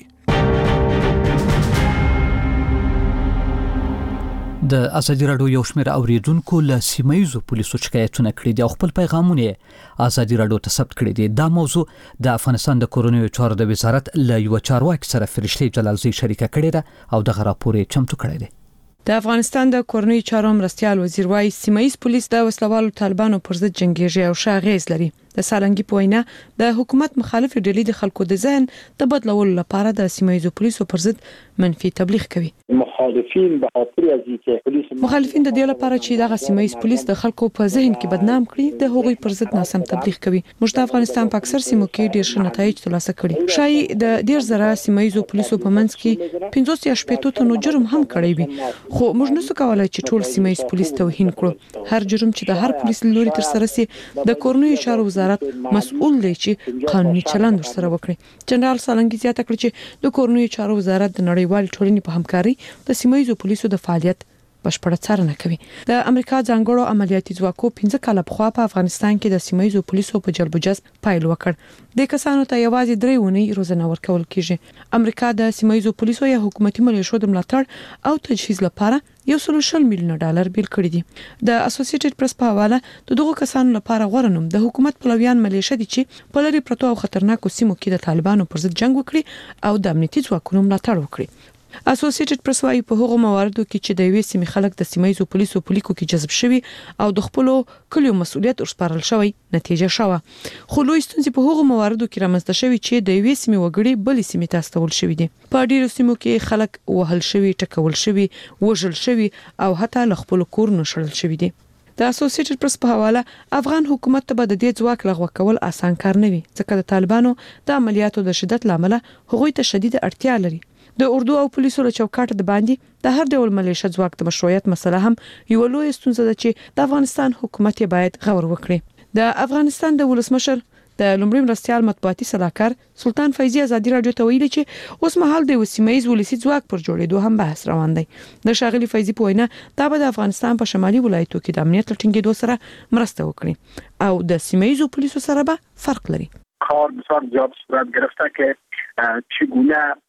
د آزادي رادیو یو شمېر اوریدونکو له سیمایزو پولیسو شکایتونه کړي دي او خپل پیغامونه آزادي رادیو ته ثبت کړي دي. دا موضوع د افغانستان د کورونیو چارو د وزارت له یو چارواکي سره فرشته جلالزی شریکه کړې ده او دغه راپور یې چمتو کړی دی. د افغانستان د کورونیو چارو مرستیال وزیر وايي سیمایز پولیس د وسلوالو طالبانو پر ضد جنگیږي او شاغیز لري. د سالنګي په وینا د حکومت مخالف ډلې د خلکو د ذهن د بدلولو لپاره د سیمایزو پولیسو پر ضد منفي تبلیغ کوي. مخالفین به خاطر از اینکه پولیس مخالفین د دې لپاره چې دغه سیمایز پولیس د خلکو په ذهن کې بدنام کړي د هغوی پر ضد ناسم تبلیغ کوي. موږ د افغانستان په اکثر سیمو کې ډیر ښه نتایج ترلاسه کړي. شای د ډیر زره سیمایزو پولیسو په منځ کې 15 یا 18 تنو جرم هم کړی وي خو موږ نسو کولای چې ټول سیمایز پولیس توهین کړو. هر جرم چې د هر پولیس لوري تر سره سي د کورونیو چارو وزارت مسؤل دی چې قانوني چلند ورسره وکړي. جنرال سالنګي زیاته کړ چې د کورونیو چارو وزارت د نړیوال ټولنې په همکاري د سیمایزو پولیسو د فعالیت بشپړه څارنه کوي. د امریکا ځانګړو عملیاتي ځواکو 15 کاله پخوا په افغانستان کې د سیمایزو پولیسو په جلب جذب پایل وکړ. د کسانو ته یوازې 3 ونې روزنه ورکول کیږي. امریکا د سیمایزو پولیسو یا حکومتي ملیشو د ملاتړ او تجهیز لپاره $100 میلیون بیل کړی دي. د اسوسییټډ پریس په حواله د دغو کسانو لپاره غوړه نوم د حکومت پلویان ملیشه دي چې په لری پروتو او خطرناکو سیمو کې د طالبانو پر ضد جنگ وکړي او د امنیتي ځواکونو ملاتړ وکړي. اسوسییټډ پریس وايي په هغو مواردو کې چې د یوې سیمې خلک د سیمایزو پولیسو پولیکو کې جذب شوي او د خپل کلیو مسؤلیت ورسپارل شوی نتیجه شوه. خو لوی ستونزې په هغو مواردو کې رامنځته شوي چې د یوې سیمې وګړي بلې سیمې ته استول شوي دي. په ډیرو سیمو کې خلک وهل شوي، ټکول شوي، وژل شوي او حتی له خپل کورونو شړل شوي دي. د اسوسییټډ پریس په حواله افغان حکومت ته به د دې ځواک لغوه کول آسان کار نه وي ځکه د طالبانو د عملیاتو د شدت لامل هغوی ته شدید اړتیا لري. د اردو او پولیسو له چوکاټ د باندې د هر ډول ملیشه ځواک د مشروعیت مسله هم یو لوی ستونزه ده چې د افغانستان حکومت یې باید غور وکړي. د افغانستان د ولسمشر د لومړي مرستیال مطبوعاتي سلاکار سلطان فیضی آزادي رادیو ته ویلي چې اوس مهال د سیمایز ولسی ځواک پر جوړېدو هم بحث روان دی. د شاغلي فیضی په وینا دا به د افغانستان په شمالي ولایتو کې د امنیت لټینګېدو سره مرسته وکړي او د سیمایزو پولیسو سره به فرق لري. کار بسیار زیاد صورت گرفته که چگونه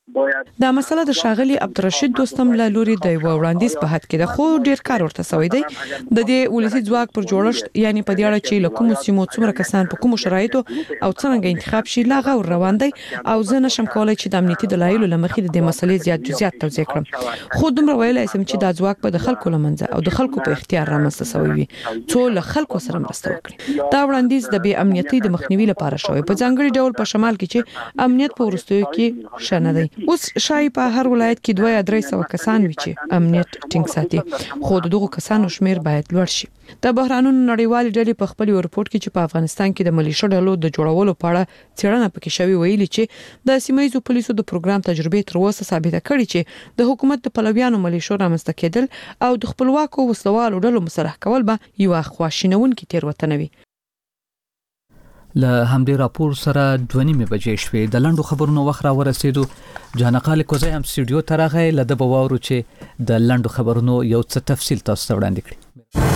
دا مسله د شاغلي عبدالرشید دوستم له لوري د وړاندیز په حد کې د خو ډیر کار ورته سوی دی د دې ولسی ځواک پر جوړښت یعنی په دې اړه چې له کوم سیمو څومره کسان په کوم شرایطو او څنګه انتخاب شي لا غو روان دی او زه نشم کولای چې د امنیتي دلایلو لمخې د مسلې زیات جزئیات توضیح کړم خو دومره ویلای سم چې دا ځواک په د خلکو لمنځه او د خلکو په اختیار رامنځته سوی وي څو له خلکو سره مرسته وکړي دا وړاندیز د بې امنیتي د مخنیوي لپاره شوی په ځانګړي ډول په شمال کې چې امنیت په ورستیو کې شنه دی اوس شای په هر ولایت کې 2-300 کسان وي چې امنیت ټینګ ساتي خو دغه کسانو شمیر باید لوړ شي د بهرانونو نړیوال ډلې په خپل ریپورت کې چې په افغانستان کې د ملیشیا ډلو د جوړولو په اړه څېړنه پکې شوی ویلي چې د سیمایي پولیسو د پروګرام تجربه تر اوسه ثابته کړې چې د حکومت د پلویانو ملیشیا رامنځته کېدل او د خپلواکو وسلوالو ډلو مسلح کول به یو خواشینونکې تیروتنه وي له همدې راپور سره 2:30 بجې شوې د لندو خبرونو وخت را ورسېدو جانقال کوزي هم سټډیو ته راغی لده بواورو چې د لندو خبرونو یو څه تفصیل تاسو ته وړاندې کړي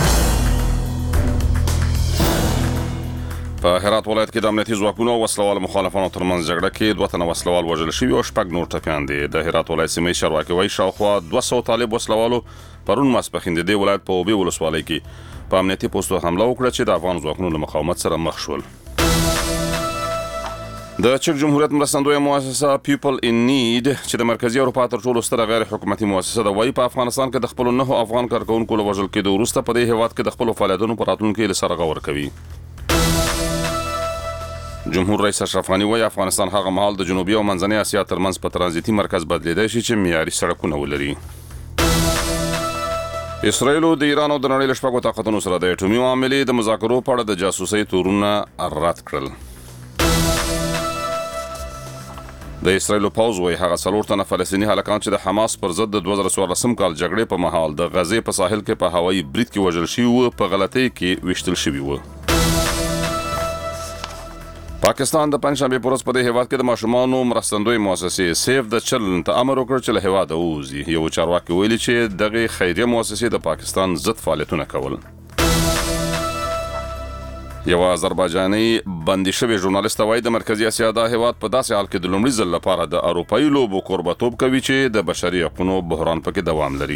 په هرات ولایت کې د امنیتي ځواکونو او وسلوال مخالفانو ترمنځ جګړه کې 2 تنه وسلوال وژل شوي او 6 نور ټپيان دي د هرات ولایت سیمې چارواکي وایي شاوخوا 200 طالب وسلوالو پرون ماسپخین د دې ولایت په اوبې ولسوالۍ کې په امنیتي پوسټو حمله وکړه چې د افغان ځواکونو له مقاومت سره مخ شول د چک جمهوریت مرستندویه مؤسسه پیپل ان نیډ چې د مرکزی اروپا تر ټولو ستره غیر حکومتي مؤسسه ده وايي په افغانستان کې د خپل 9 افغان کارکونکو له وژل کېدو وروسته په دې هیواد کې د خپل فعالیتونو پر راتلونکي له سره غور کوي جمهور رئیس اشرف غنی وايي افغانستان هغه مهال د جنوبي او منځنۍ اسیا ترمنځ په ترانزیتي مرکز بدلیدای شي چې معیاري سړکونه ولري اسرائیل د ایران او د نړۍ له شپږو طاقتونو سره د اټومي معاملې د مذاکرو په اړه د جاسوسۍ تورونه رد کړل د اسرائیل پوځ وايي هغه 4 تنه فلسطینی هلکان چې د حماس پر ضد د 2014 کال جګړې په مهال د غزې په ساحل کې په هوایي برید کې وژل شوي وو په غلطۍ کې وشتل شوي وو پاکستان د پنځشنبه پر ورځ په دې هیواد کې د ماشومانو مرستندوی مؤسسې سیف د چلډرن ته امر وکړ چې له هیواده ووځي یو چارواکي ویلي چې دغه خیریه مؤسسې د پاکستان ضد فعالیتونه کول یو آذربایجاني بندي شوی ژورنالیست وايي د مرکزی اسیا د هیواد په داسې حال کې د لومړي ځل لپاره د اروپایي لوبو قربتوب کوي چې د بشري حقوقو بحران پکې دوام لري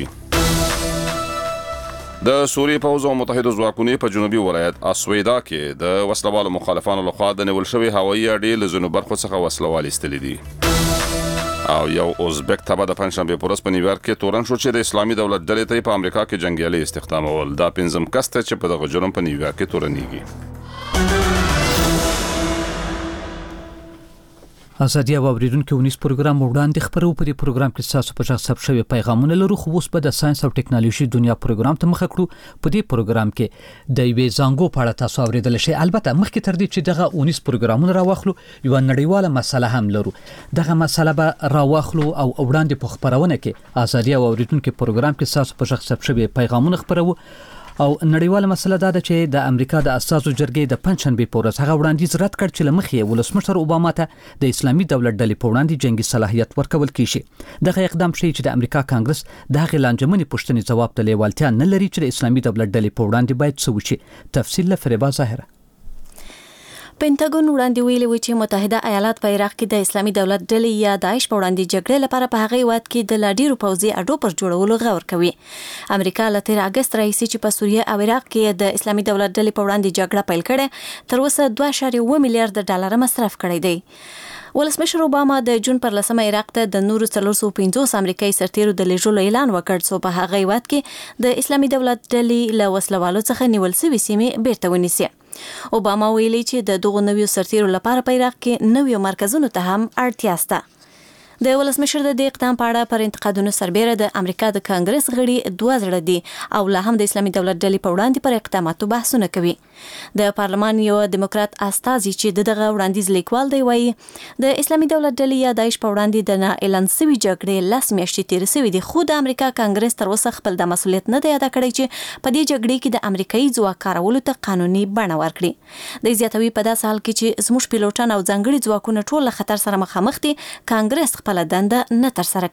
د سوریې پوځ او متحده ځواکونو په جنوبي ولایت اسویدا کې د وسلوالو مخالفانو لخوا د نیول شوی هوایي اډې له ځینو برخو څخه وسلوال ایستلي دي او یو ازبک تبع د پنځشنبه پر ورځ په نیویارک کې تورن شو چې د اسلامي دولت ډلې ته په امریکا کې جنگیالي استخدامول دا 5م کس ته چې په دغه جرم په نیویارک کې تورنېږي ازادي او اوریدونکو ونیس پروګرام وړاندې خبرو په دې پروګرام کې تاسو په ځخ شوی پیغامونه لرو خو اوس په د ساينس او ټکنالوژي دنیا پروګرام ته مخ کړو په دې پروګرام کې د یوې زنګو په اړه تاسو اوریدل شي البته مخکې تر دې چې دغه ونیس پروګرامونه راوخلو یو نړیواله مسله هم لرو دغه مسله به راوخلو او وړاندې په خبرونه کې ازادي او اوریدونکو پروګرام کې تاسو په ځخ شوی پیغامونه خبرو او نړیواله مسله دا ده چې د امریکا د اساسو جرګې د پنځشنبه په ورځ هغه وړاندیز رد کړ چې لمخې ولسمشر اوباما ته د اسلامي دولت ډلې په وړاندې جنگي صلاحیت ورکول کیږي دغه اقدام شي چې د امریکا کانګرس د هغې لانجمنې پوښتنې ځواب ته لیوالتیا نه لري چې د اسلامي دولت ډلې په وړاندې باید څه وشي تفصیل له فریبا ظاهره پینټاګون وړاندې ویلي و چې متحده ایالات په عراق کې د اسلامي دولت ډلې یا داعش په وړاندې جګړې لپاره په هغه وخت کې د لاډیرو پوځي اډو پر جوړولو غور کوي امریکا له 13 اگست راهیسې چې په سوریه او عراق کې د اسلامي دولت ډلې په وړاندې جګړه پیل کړې تر اوسه 2.1 میلیارډ ډالر مصرف کړی دی ولسمشر اوباما د جون پر 10 عراق ته د نورو 450 امریکایي سرتیرو د لیږلو اعلان وکړ څو په هغه وخت کې د اسلامي دولت ډلې له وسلوالو څخه نیول شوی سیمې بیرته ونیسي اوباما ویلي چې د دغو نویو سرتیرو لپاره په عراق کې نویو مرکزونو ته هم اړتیا شته د ولسمشر د دې اقدام په اړه پر انتقادونو سربېره د امریکا د کانګرس غړي 2 زړه دي او لا هم د اسلامي دولت ډلې په وړاندې پر اقداماتو بحثونه کوي د پارلمان یو دیموکرات استازي چې دغه وړاندیز لیکوال دی وایي د اسلامي دولت ډلې یا داعش په وړاندې د نه اعلان شوی جګړې لاس میاشتې تیر شوی دي خو د امریکا کانګرس تر اوسه خپل د مسولیت نه دی ادا کړی چې په دې جګړې کې د امریکایي ځواک کارولو ته قانوني بڼه ورکړي د زیاتوي په داسې حال کې چې زموږ پیلوټان او ځانګړي ځواکونه ټول له خطر سره مخامخ دي کانګرس خپل دنده نه تر سره کوي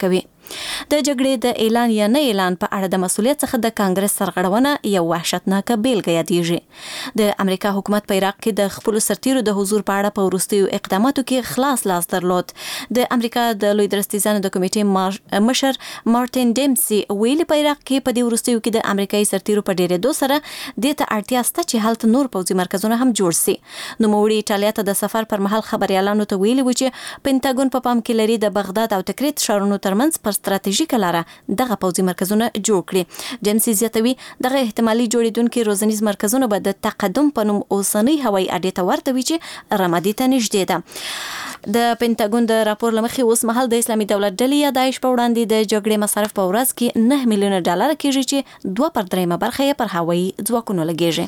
د جګړې د اعلان یا نه اعلان په اړه د مسؤلیت څخه د کانګرس سرغړونه یو وحشتناکه بیلګه یادېږي. د امریکا حکومت په عراق کې د خپل سرتیرو د حضور په اړه په وروستیو اقداماتو کې خلاص لاس درلود. د امریکا د لوی درستیزانو د کمیټې مشر مارټین ډیمسي ویلي په عراق کې په دې وروستیو کې د امریکایي سرتیرو په ډېرېدو سره دې ته اړتیا شته چې هلته نور پوځي مرکزونه هم جوړ شي. نوموړي ایټالیا ته د سفر پر مهال خبريالانو ته ویلي و چې پینټاګون په پام کې لري د بغداد او تکریت ښارونو ترمنځ پر ستراتیژیکه لاره دغه پوځي مرکزونه جوړ کړي. جیمسي زیاتوي دغه احتمالي جوړیدونکي روزنیز مرکزونه به د تقدم په نوم اوسنۍ هوایي اډې ته ورته وي چې رمادي ته نږدې ده. د پینټاګون د راپور لمخې اوس مهال د اسلامي دولت ډلې یا داعش په وړاندې د جګړې مصرف په ورځ کې 9 میلیونه ډالر کېږي چې 2/3 برخه یې پر هوایي ځواکونو لګیږي.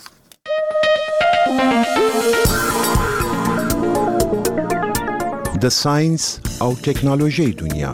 د ساينس او ټکنالوژي دنیا.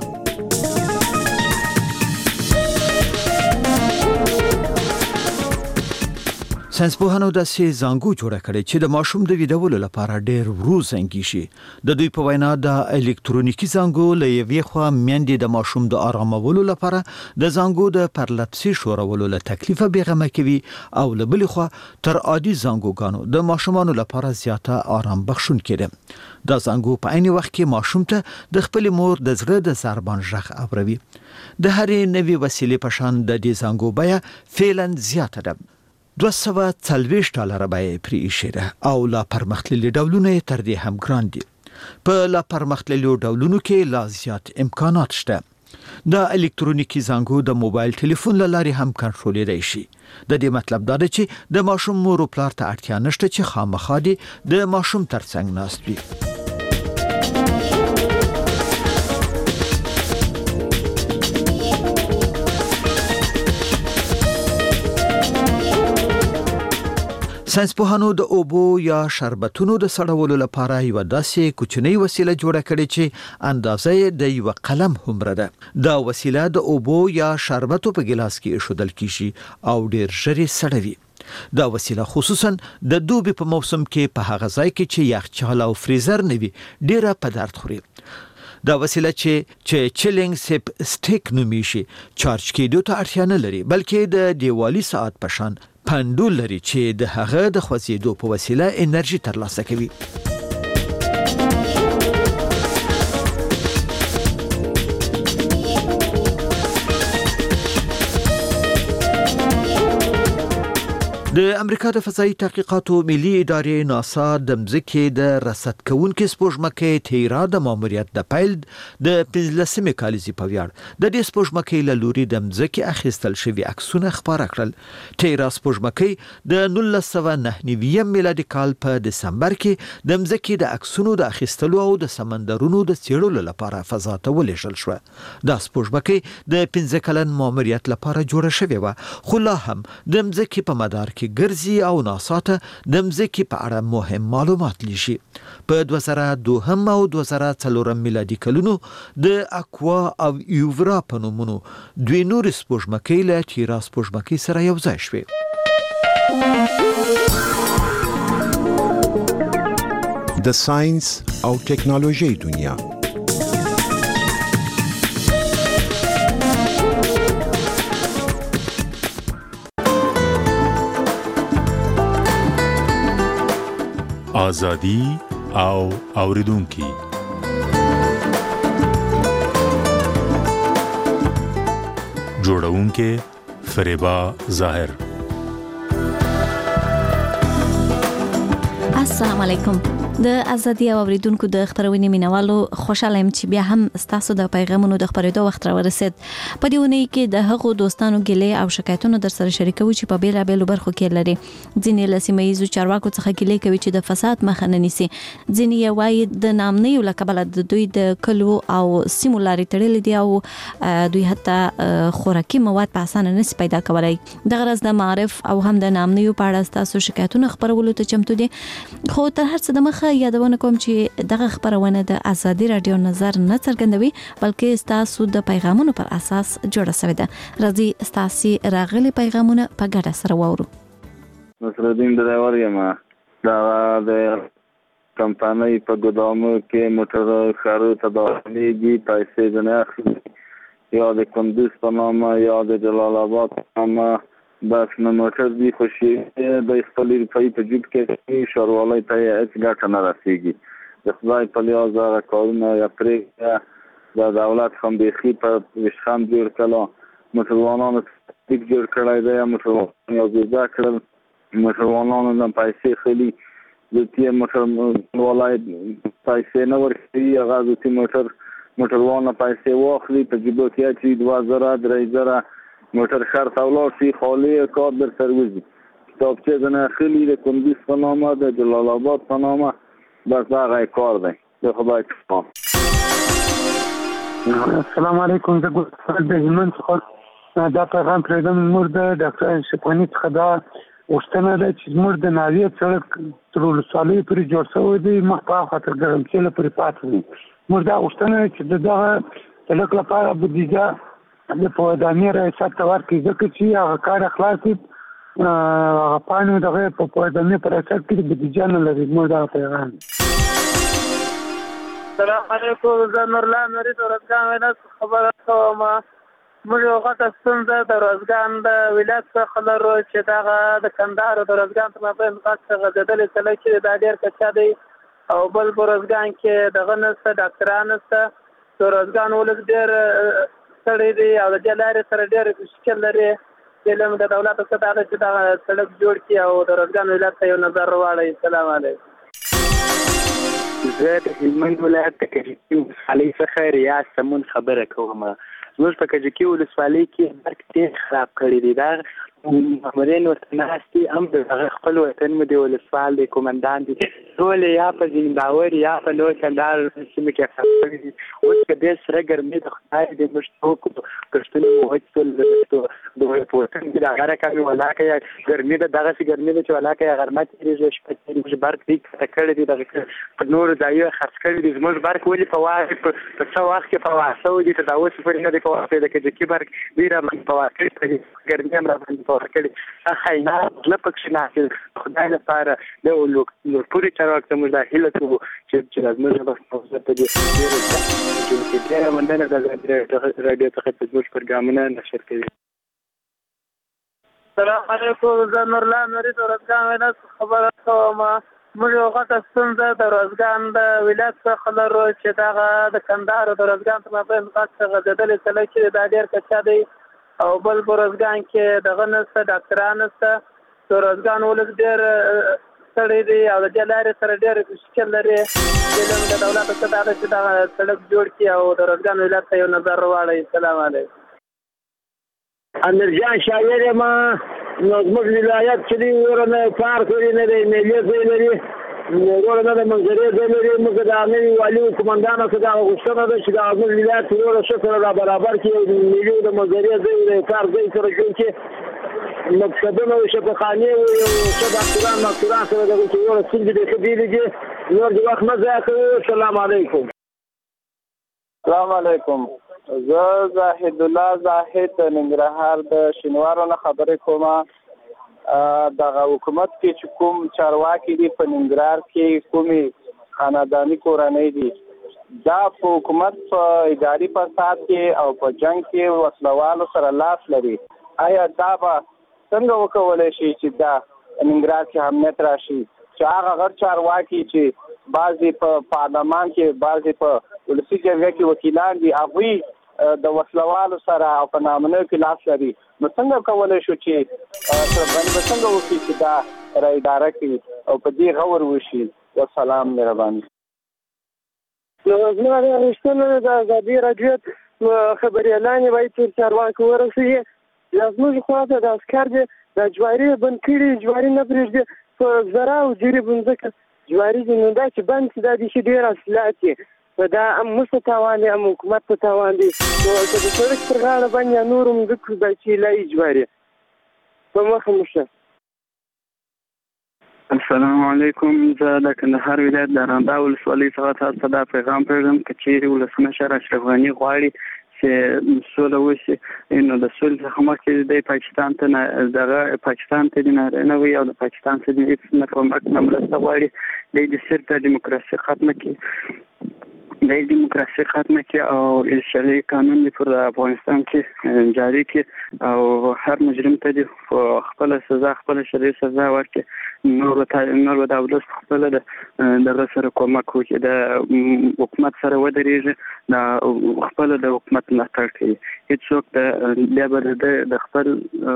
ساينسپوهانو د سي زنګو جوړه کړې چې د ماشوم د ویډیولو لپاره ډېر ورو زنګي شي. د دوی په وینا د الکترونیکي زنګو له یوې خوا میندې د ماشوم د آرامولو لپاره د زنګو د پرلپسي شورولو له تکلیفه بیغمه کوي او له بلې خوا تر عادي زنګوګانو د ماشومانو لپاره زیاته آرام بخښون کړي. دا زنګو په عین وخت کې ماشوم ته د خپل مور د زړه د ضربان غږ اوروي. د هرې نوې وسیلې په شان د دې زنګو بیه فعلا زیاته ده. $240 به پرې ایښي او لا پرمختللي ډولونه تر دې هم ګران دي. په لا پرمختللي ډولونو کې لا زیات امکانات شته. د الکترونیکي زنګو د موبایل ټلیفون له لارې هم کنټرولېدای شي. د دې مطلب دا دی چې د ماشوم مور او پلار ته اړتیا نشته چې خامخا د ماشوم ترڅنګ ناست وي. ساينسپوهانو د اوبو یا شربتونو د سړولو لپاره یو داسې کوچنی وسیله جوړه کړې چې اندازه یې د یو قلم همره ده. دا وسیله د اوبو یا شربتو په ګلاس کې ایښودل کیږي او ډیر ژر سړوي. دا وسیله خصوصا د دوبي په موسم کې په هغه ځای کې چې یخچال او فریزر نه وي ډیره په درد خوري. دا وسیله چې چیلینګ سیپ سټیک نومي شي چارج کېدو ته اړتیا نه لري بلکې د دیوالي ساعت په شان پندول لري چې د هغه د خوځېدو په وسیله انرژي ترلاسه کوي. د امریکا د فضایي تحقیقاتو ملي ادارې ناسا د مځکې د رصد کوونکې سپوږمکۍ تیرا د ماموریت د پیل د 15 کالیزې په ویاړ د دې سپوږمکۍ له لوري د مځکې اخیستل شوي عکسونه خپاره کړل. تیرا سپوږمکۍ د 1999 میلادي کال په دسمبر کې د مځکې د عکسونو د اخیستلو او د سمندرونو د څېړلو لپاره فضا ته ولېږل شوه. دا سپوږمکۍ د 15 کلن ماموریت لپاره جوړه شوې وه خو لا هم د مځکې په مدار کې ګرځي او ناسا ته د مځکې په اړه مهم معلومات لیږي. په 2002 او 2004 میلادي کلونو د اکوا او یوورا په نومونو دوی نور سپوږمکۍ له تیرا سپوږمکۍ سره یو ځای شوې. د ساينس او ټکنالوژي دنیا. آزادی او اوریدونکي. جوړونکې فریبا ظاهر. السلام علیکم. د ازادي او اوریدونکو د خبرونې مینوالو خوشاله يم چې بیا هم تاسو د پیغامونو د خبرېدو وخت را ورسید. په دې ونې کې د هغو دوستانو ګلې او شکایتونه در سره شریکو چې په بیلا بیلو برخو کې لري. ځینې لسیمایزو چارواکو څخه ګلې کوي چې د فساد مخه نه نیسي. ځینې یې وایي د نامنیو لکبل د دوی د کلو او سیمو لارې تړلې دي او دوی حتی خوراکي مواد په اسانه نشي پیدا کولای. د غرض د معرف او هم د نامنیو په اړه تاسو شکایتونه خبرولو ته چمتو دي. خو تر هر څه د مخه یادونه کوم چې دغه خبرونه د ازادي رادیو نظر نه څرګندوي بلکې تاسو د پیغامونو پر اساس جوړه شوی ده. راځي تاسو راغلي پیغامونه په ګډه سره واورو. نصرالدین ډرایور یم. دا د کمپنۍ په ګدامو کې موټر خارو ته داخليږي پیسې نه اخلي یا د کندوز په نامه یا د جلال آباد په نامه بس نه موټر دی خوشي د خپل روپۍ په جیب کې ښاروالۍ ته هیڅ ګټه نه رسیږي. د خدای په لیاز هغه کارونه یا پرېږده د دولت هم بیخي په ویشخند جوړ کړه، موټروانانو تکلیف جوړ کړی دی، موټروانان یو ځای کړل، موټروانانو نه پیسې خلي د تې موټروالۍ پیسې نه ورکوي، هغه د تې موټروان پیسې واخلي په جیبو کې اچوي 2000 3000 موټر خرڅ او لاړ شي خالي کار در سر وځي. کتابچې ځنه خلي د کندوز په نامه د جلال آباد په نامه بس هغه کار دی. د خدای څخه السلام علیکم. زه ګل د هلمند څخه دا پیغام پرېږدم. زموږ د ډاکټر اشرف غني څخه دا غوښتنه ده چې زموږ د ناوې سړک تر ولسوالۍ پورې جوړ شوی دی، مخ په اخوا تر ګرمسېله پورې پاتې دی. موږ دا غوښتنه ده چې د دغه سړک لپاره بودیجه د پوهدامي ریاست ته ورکړي، ځکه چې هغه کار خلاص وي، هغه پاڼې دغه په پوهدامي په ریاست کې بودیجه نه لري. زموږ دغه پیغام. السلام علیکم. زه نورلان نوري د ورځګان ولایت خبره کوم. موږ یو غټه ستونزه د ورځګان د ولایت څخه لرو چې دغه د کندهار د ورځګان په مابین غټ څه غځېدلې سړک چې دا ډېر کچا دی او بل په ورځګان کې دغه نشته، ډاکټران نشته. د ورځګان ولس ډېر ستړی دی او د دې لارې سره ډېر مشکل لري. علم د دولت څخه دا چې دغه سړک جوړ کړي او د ورځګان ولایت ته یو نظر راوړي. السلام علیکم. زه د هلمند ولایت د کجکي ولسوالۍ څخه ریاض سمون خبره کوم. زموږ په کجکي ولسوالۍ کې برق ډېر خراب کړی دی. دا مامورین ورته ناست دي، هم د هغه خپل وطن مو د ولسوال دی، کومندان دي، ټول یا په زینداور یا په نور کندهار سیمه کې خراب کړي دي. اوس که ډېر سره ګرمي د خدای دې موږ څوک کښتونه مو وچول د وطن کې د هغه رقمې ولاکه یا ګرمي ده، دغسې ګرمي ده چې ولاکه یا غرمه تېرېږي شپه تېرېږي. برق دې کته کړی دی، دغه په نورو ځایو خرڅ کړي دي. زموږ برق ولې په څه وخت کې په واسه ودي تر دا اوس پورې نه دی په واسه. د کجکي برق دوی راباندې په واسه کړي، ګرمي هم راباندې په واسه کړي. خاینات زړه پکښې ناست. خدای لپاره د لوړپوړي چارواکو ته موږ دا هیله کوو چې زموږ په په دې ډېره مننه د راډیو څخه چې زموږ پروګرامونه نشر کوي. السلام علیکم. زه نورلان نوري د ورځګان ولایت خبره کوم. موږ یو غټه ستونزه د ورځګان د ولایت څخه لرو چې دغه د کندهار د ورځګان په مابین غټ څه غځېدلې سړک چې دا ډېر کچا دی او بل په ورځګان کې دغه نشته، ډاکټران نشته. د ورځګان ولس ډېر ستړی دی او د دې لارې سره ډېر مشکل لري. علم د دولت څخه دا چې دغه سړک جوړ کړي او د ورځګان ولایت ته یو نظر راوړي. السلام علیکم. اندرجان شاعر ما نو زموږ ولایت چې دی ورنه پارک لري، نه دی ملي ځای لري، ورنه د منظرې ځای لري. موږ د نوي والي قومندانو څخه دا غوښتنه ده چې د زموږ ولایت ورو ښه سره را برابر کړي، ملي د منظرې ځای د پارک ځای سره جوړ کړي، مکتبونه او شفاخانې او ښه ډاکټران سره دغه چې ورو ستونزې بیخي ډېرې دي. نور د وخت نه ضایع کوو. السلام علیکم. السلام علیکم. زه زاهد الله زاهد ننګرهار د شینوارو نه خبرې کوم. دغه حکومت کې چې کوم چارواکي دي په ننګرهار کې کومې خانداني کورنۍ دي، دا په حکومت په اداري فساد کې او په جنګ کې وسلوالو سره لاس لري. آیا دا به څنګه وکولی شي چې دا ننګرهار کې امنیت راشي چې هغه غټ چارواکي چې بعضې په پارلمان کې بعضې په ولسي جرګه کې وکیلان دي، هغوی د وسلوالو سره او په نامنو کې لاس لري، نو څنګه کولی شو چې څرګندونه به څنګه وکړي چې دا را اداره کړي او په دې غور وشي. والسلام مهرباني. نو زما د غوښتنه د ازادي راډیو خبریالانې باید تر چارواکو ورسېږي. زموږ خوا ته د عسکر دي د جواري بند کړي، جواري نه پرېږدي په زرا او جریب ځمکه جواري دي، نو دا چې بند شي دا د شي ډېر حاصلات دي. دا هم موږ ته تاوان دی، هم حکومت ته تاوان دی. نو که د سړک پر غاړه باندې یا نورو مځکو دا چې لایي جواري په مخه مو شه. السلام علیکم. زه د کندهار ولایت د راندا ولسوالۍ څخه تاسو ته دا پیغام پرېږدم که چیرې ولسمشر اشرف غني غواړي چې سوله وشي، نو د سولې څخه مخکې دی پاکستان ته دغه پاکستان ته نه وي او د پاکستان څخه هېڅ نه کوم مرسته غواړي، دی د صرف د ډیموکراسي ختمه کړي د دیموکراسي ختمه کې او اسرائیلي قانون پر افغانستان کې جاری کې او هر مجرم ته خپل سزا خپل شرعي سزا ورکړي نور د دولت خپل د سره کومک وکړي د حکومت سره ودرېږي د خپل د حکومت ملاتړ کوي هیڅوک د خپل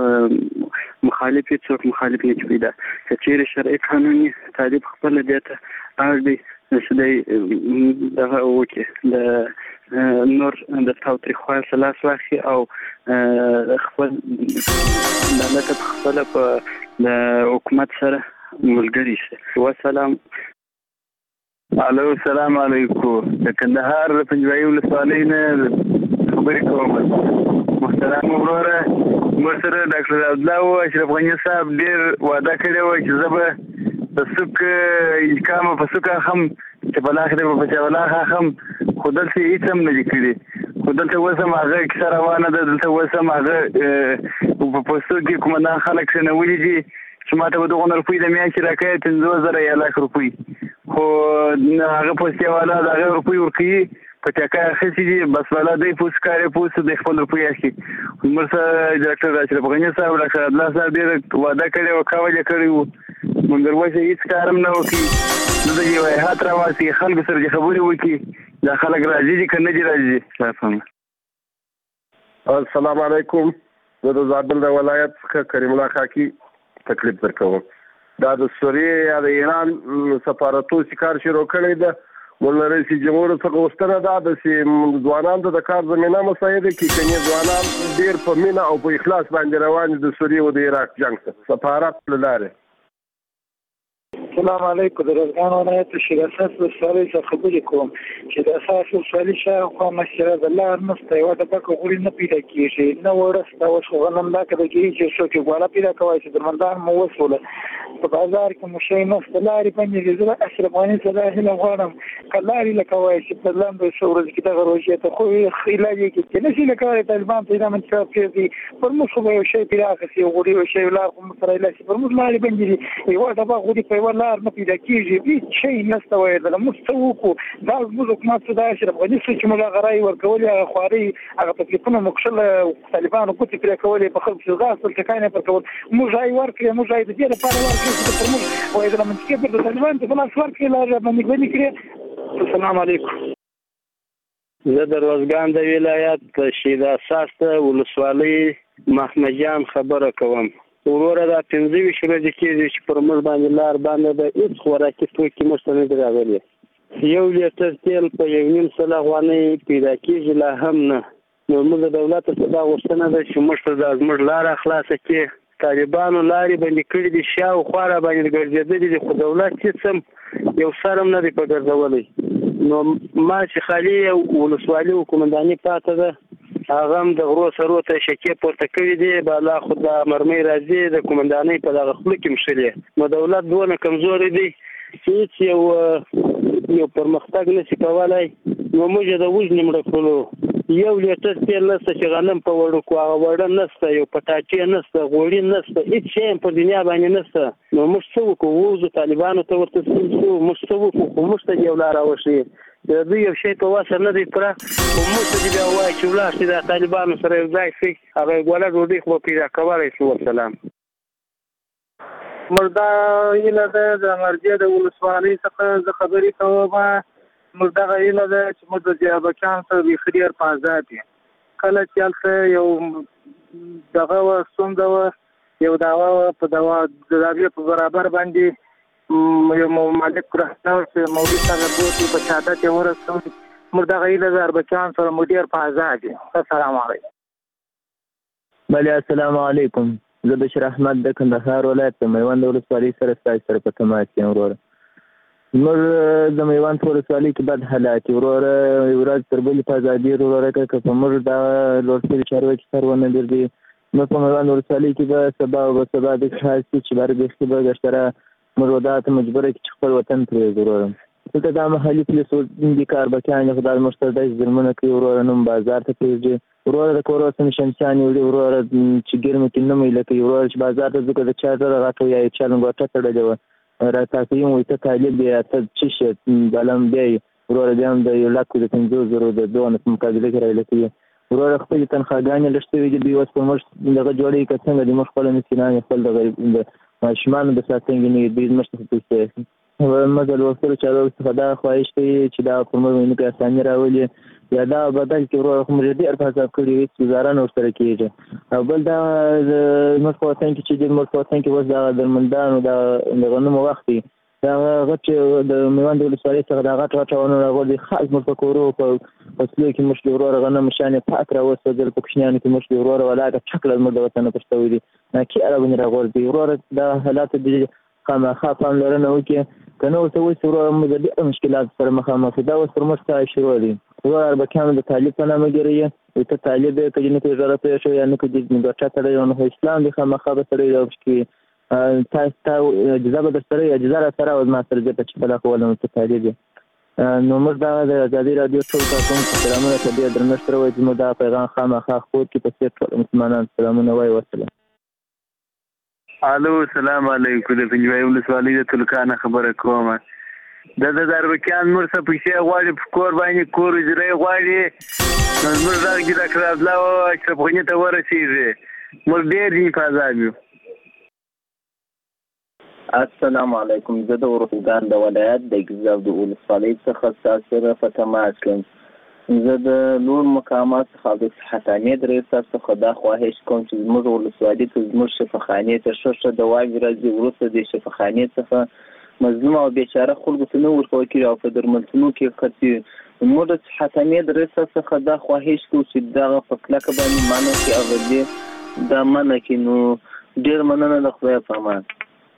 مخالف هیڅوک مخالف نه کیږي چې چیرې شرعي قانوني طالب خپل دته اړ دی چې دغه وکړي د نور د تاوتریخوالي سلاس واخلي او خپل دولت خپل په د حکومت سره ملګری شي. والسلام. الو السلام علیکم. د کندهار پنځوي ولسوالۍ نه خبرې کوم. محترم وروره مرسره ډاکټر عبدالله او اشرف غنی صاحب ډیر وعده کړی و چې زه به پسوک انکام پسوک هم چې بلاخره په چاولاخه هم خودل سي هیڅ هم نه کړی خودل ته وسم هغه کیسه روانه ده دلته وسم هغه په پسوک کې کومه خلک نه ولېږي چې ماته د 200 روپۍ د میاشتې راکې 15000 یا لک روپۍ خو هغه پوسټي والا هغه روپۍ ورکړي په چاکه خسي بس ولا دی پوسکاري پوس د خپل روپۍ اخی مرسه ډاکټر اشرف غنی صاحب ډاکټر الله صاحب ډیر وعده کړی او کاوه کړی مونږ ورته هیڅ کارم نه وکړي د یو هات راواسي خلک سره خبرې وکړي دا خلک راځي چې کنه دي راځي. السلام علیکم. زه د زابل د ولایت څخه کریم الله خاکی تکلیف درکوم. دا د سوریه یا د ایران سفارتو کار شروع کړی ده مولا رئیس جمهور څخه غوښتنه ده چې ځوانان د کار زمينه مساعده کړي کني ځوانان ډیر په مینا او په اخلاص باندې روان د سوریه او د عراق جنگ ته سفارت لاره. السلام علیکم. د رضوان ولایت شیراساس ولسوالۍ څخه خبرې کوم چې د اساس ولسوالۍ شاوخوا مسجد الله نسته یو د پکه غوړي نه پیدا کیږي نه ورسته او شو غنم دا کده کیږي چې څوک غواړي پیدا کوي چې درمندان مو وصوله په بازار کې مو شي نسته لاري باندې زړه اشرف غنی صدا هله غواړم کلاري لکوي چې په لاندې شورز کې د غروجه ته خو خلایي کې نشي لکوي طالبان پیدا من څه کوي پر مو خو یو شی پیدا کوي غوړي او شی لار کوم سره لاسي پر مو لاري باندې یو د غوړي په ولا نه پیدا کیږي هیڅ شی نشته وای د مستوکو دا موږ حکومت صدا اشرف غنی چې موږ غراي ورکول هغه خواري هغه تکلیفونه مکشل طالبانو کوتي پر کول په خلک څنګه اصل ټکانه پر کول موږ ای ورکړي موږ ای د دې لپاره ورکړي چې پر موږ وای د منځ کې پر طالبان ته بل ورکړي لاره باندې غني کړی. السلام علیکم. زه د روزګان د ولایت شیراساس ولسوالۍ محمد جان خبره کوم. وروره دا 15 ورځې کېږي چې پر موږ باندې لار باندې د هیڅ خوراکي توکي موږ نه راغلي. یو لیټر تیل په 1.5 افغانۍ پیدا کېږي لا هم نه. نو موږ د دولت څخه دا غوښتنه ده چې موږ د زموږ لار خلاصه کړي. طالبانو لارې باندې کړي دي شاو خورا باندې ګرځېدلي دي خو دولت هیڅ یو سرم نه دی په ګرځولي. نو ما چې خالي ولسوالي حکومتداني پاته ده هغه هم د غرو سرو ته شکې پورته کړي دي بالا خو د مرمۍ راځي د کومندانۍ په دغه خپل کې مشلې نو دولت دونه کمزوري دی چې یو پرمختګ نشي کولای. نو موږ د وژنې مړه کولو یو لیټر تیل نشته چې غنم په وړو کو هغه وړه نشته یو پټاټې نشته غوړي نشته هیڅ شی په دنیا باندې نشته. نو موږ څه وکړو وزو طالبانو ته ورته موږ څه وکړو موږ ته یو لار وشي د دوی یو شی په واسه نه دی پره او موږ ته بیا وایي چې ولاړ شي د طالبانو سره یو ځای شي هغه ګوله ډوډۍ خو پیدا کولی شو. والسلام. مردا ایله د مرجع د ولسوالۍ څخه زه خبرې کوم. مردا ایله ده چې موږ د جیابکان سره بخیر په آزاد یو کله چې هلته یو دغه ستونزه یو دعوا په دوا د دعوې په برابر باندې یو مالک راځي چې مولوي صاحب دوی په شهادت یې ورسول مردا ایله د اربچان سره مدیر په آزاد یو. السلام علیکم. بله السلام علیکم. زه بشیر احمد د کندهار ولایت د میوند ولسوالۍ سره ستاسو سره په تماس یم وروره. موږ د میوند ولسوالۍ کې بد حالات وروره یو ورځ تر بلې په ازادي وروره که په موږ دا لوړ چارواکي سره ونه ګرځي نو په میوند ولسوالۍ کې به سبا او به سبا د حال چې بار بېخي به ګشتره موږ دا ته مجبوره کړي چې خپل وطن پرېږدو وروره. دلته دا محلي پولیس دي کاربکیان خو دا موږ سره داسې ظلمونه کوي وروره نوم بازار ته پرېږدي وروره د کور اوسنې شمشانې وړي وروره چې ګرمې کې نه میله کوي وروره چې بازار ته ځو که د چا زره غټه یا چا لنګوټه تړلې وه راته کوي وایي ته طالب یې ته څه شی بلم بیا ورور بیا هم د 1,50,000 د 2 مقابله کې راځي ورور خپل تنخواګانې لښتوي دي بي اوس په مش دغه جوړې کڅنګ د مخ خپل مسکینان خپل د ماشومان د ساتنګ نه دي مشته پېښه و مګر وسره چارو استفاده خواهش کوي چې دا کومه ویني کې اسانه راولي یا دا بدل کې ورور هم دې ارتباط کړی چې گزاران ورسره کیږي او بل دا مخ په څنګه چې د مخ په څنګه وځ دا درمندان او د غنمو وختي دا غټ د میوند ولسوالۍ څخه دا غټونه راغلي خاص مفکورو په فصلو کې مشل ورور غنم شانې پاتره وسدل په کښنیانو کې مشل ورور ولاګه چکل مرده وطن پښتوي دي نه کې عربونه راغلي ورور دا حالات دي خامخا پام لرنه وکي کنه اوس ورور موږ مشکلات سره مخامخ دا اوس پر مشته شروع دي ورور به کانو د طالب په نامه ګرځي ته طالب کې نه کې ضرورت شو یا نه کې د ګټه تړي او اسلام د خامخا به سره یو کې تاسو اجازه به سره اجازه سره او ما سره د چې بل خو ولنه طالب نو موږ د ازادي رادیو ټول تاسو ته سلامونه ته درنښت راوړو چې موږ دا پیغام خامخا خو کې په ټول مسلمانانو سلامونه وایو والسلام الو السلام علیکم د پنځوي ولسوالۍ د تلکانه خبره کومه د دربکیان مرسه پیسې غواړي په کور باندې کور اجرای غواړي نو موږ راځي د کړهلا او چې په نیته ورسیږي موږ ډېر دي فازابیو السلام علیکم زه د ورغان د ولایت د ګزاو د ولسوالۍ څخه سره فتما اسلم زه د نور مقامات څخه د صحتانه درې څخه دا خواهش کوم چې موږ ولسوالۍ ته زموږ شفاخانه ته شوشه د واګ راځي ورسره د شفاخانه څخه مظلوم او بیچاره خلکو ته نور کوي او په درملتونو کې خطي موږ د صحتانه درې څخه دا خواهش کوم چې دا په کلکه باندې مانو کې اوبدي دا منه کې نو ډیر مننه د خدای په امان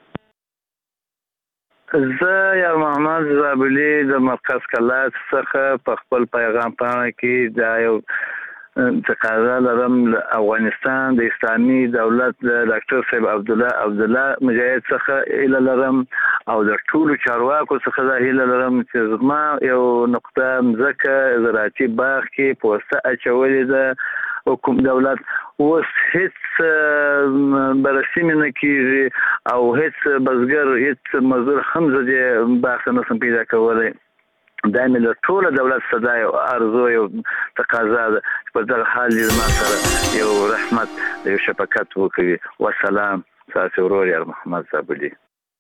زه یا محمد زابلی د مرکز کلات څخه په خپل پیغام پاڼه کې دا یو تقاضا لرم افغانستان د اسلامي دولت د ډاکټر صاحب عبدالله مجاهد څخه اله لرم او د ټولو چارواکو څخه دا اله لرم چې زما یو نقطه مځکه زراعتي باغ کې پوسټه اچولې ده حکومت دولت اوس هیڅ برسمه نه کیږي او هیڅ بزګر هیڅ مزدور هم زده باغ نه سم پیدا کولای دا مې له ټول دولت صدا او ارزو یو تقاضا ده په دغه حال دې ما سره یو رحمت یو شفقت وکړي والسلام تاسو ورور یار محمد زابلی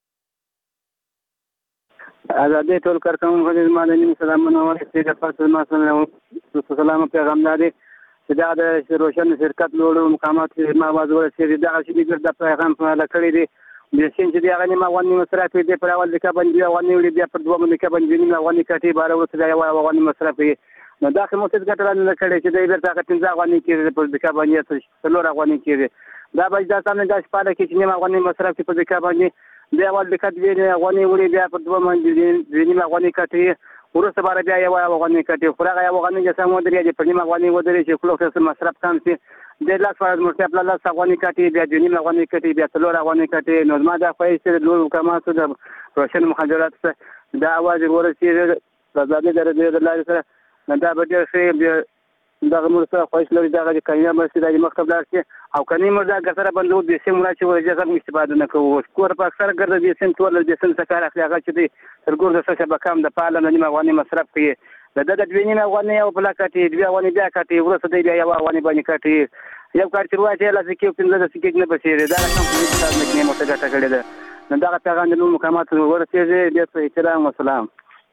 آزادې ټول کارکونکو دې مالنی سلامونه ورسېږي د پاتې ما سره سلام پیغام لري چې دا د روشن شرکت لوړو مقامات ما واز ورسېږي دا چې د پیغام په لکړې دي د سین چې دا غني ما غونې مصرف دې پر اول کې باندې غونې وړي دې پر دوه باندې کې باندې نه غونې کټي بار ورته دا غونې مصرف نو دا کوم څه ګټل نه کړي چې دې ورته کټنځه غونې کې پر دې کې باندې څلور غونې کې دا به دا څنګه دا شپاله کې چې نه غونې مصرف په دې کې باندې د اول کې دې غونې وړي دې پر دوه باندې نه غونې کټي ورسته بار بیا یو غونې کټي خورغه یو غونې چې سم ودرې دې په نیمه غونې ودرې چې کلوکس مصرف کم شي د لاس فرض مرتب لا غونې کټي بیا د نیمه غونې کټي بیا څلور غونې کټي نو ما دا فایسه د لوړ کماسو د روشن مخابرات دا आवाज ورسېږي زادې درې د لارې سره دا به ډېر ښه دغه مرسته خوښ لري دغه کاینا مرسته د مکتب لارسي او کني مردا ګسره بندو د سیم راچې ورځه هم استفاده نه کوو کور په اکثر ګرځي د سیم ټول د سیم څخه اخلي هغه چې د ترګور د څه بکام د پاله نه غونې مصرف کوي د دوینې غونې او پلاکټي د غونې بیا کټي ورسته دی بیا غونې باندې کټي یو کار چې وایي لا سکه په د سکه نه بسیره دا کوم څه نه کې متګټه کړي ده نو دا پیغام د مقامات ورسېږي د احترام او سلام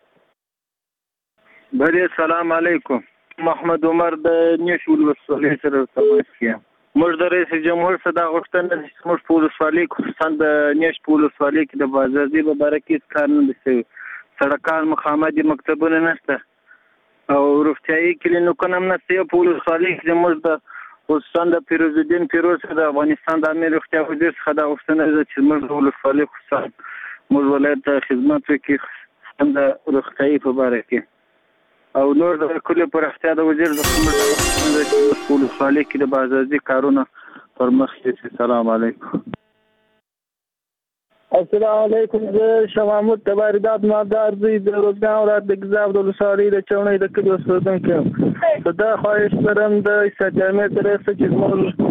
بله السلام علیکم محمد عمر د نیشول ولسوالۍ سره تماس کیم موږ د رئیس جمهور صدا غوښتنه موږ په ولسوالۍ خصوصا د نیش په ولسوالۍ کې د بازارځي په باره کې کار نه دي سړکان مخامخ مکتبونه نشته او روغتیايي کلینیکونه هم نشته په ولسوالۍ کې موږ د خصوصا د فیروز الدین فیروز د افغانستان د امیر روغتیا وزیر څخه د غوښتنه ده چې موږ د ولسوالۍ خصوصا موږ ولایت ته خدمت وکړي د روغتیايي په باره کې او نور د کلی پر اختیار د وزیر د ولسوالۍ کې د بازارځي کارونه پر مخ دي سلام علیکم السلام علیکم زه شمامود تباردات مادار زی د روزګان ولایت د ګزاب د ولسوالۍ د چونې د کلي اوسېدونکی یم دا خواهش لرم د استجامې تر څه چې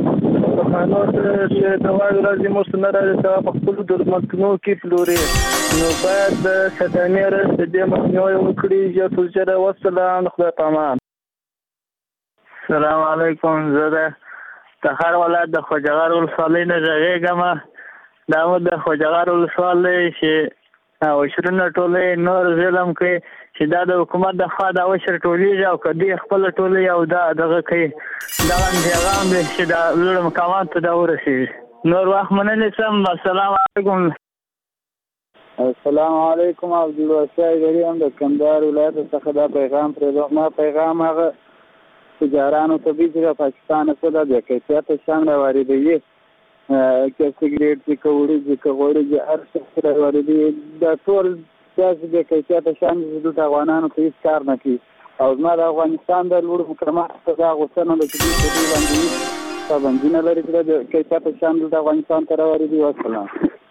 زموږ خانو ته چې د واګ راځي مو سره راځي په خپل درملتونو کې پلوري نو باید د صدمې رس د دې مخنیوی وکړي. ژر تر ژره والسلام، خدای پامان. السلام علیکم. زه د تخار ولایت د خوجغار ولسوالۍ نه غږیږم. دا مو د خوجغار ولسوالۍ چې وشرونه ټولې نور ظلم کوي چې دا د حکومت د خوا دا وشر ټولېږي او که دوی خپله ټولې او دا دغه کوي دغه پیغام دی چې دا لوړو مقاماتو ته دا ورسېږي. نور وخت منلی سم. السلام علیکم. السلام علیکم. عبدالواسع ایدري هم د کندهار ولایت څخه دا پیغام پرېږدم. ما پیغام هغه تجارانو ته دی چې د پاکستان څخه د بې کیفیته شیان راواردوي، که سګرېټ دي، که وړي دي، که غوړي دي، هر څه راواردوي. دا ټول داسې بې کیفیته شیان دي چې دلته افغانانو ته هېڅ کار نه کوي. او زما د افغانستان د لوړو مقاماتو ته دا غوسه نه ده چې دوی په دې باندې هېڅ پابندي نه لري چې د کیفیته شیان دلته افغانستان ته راواردوي. والسلام.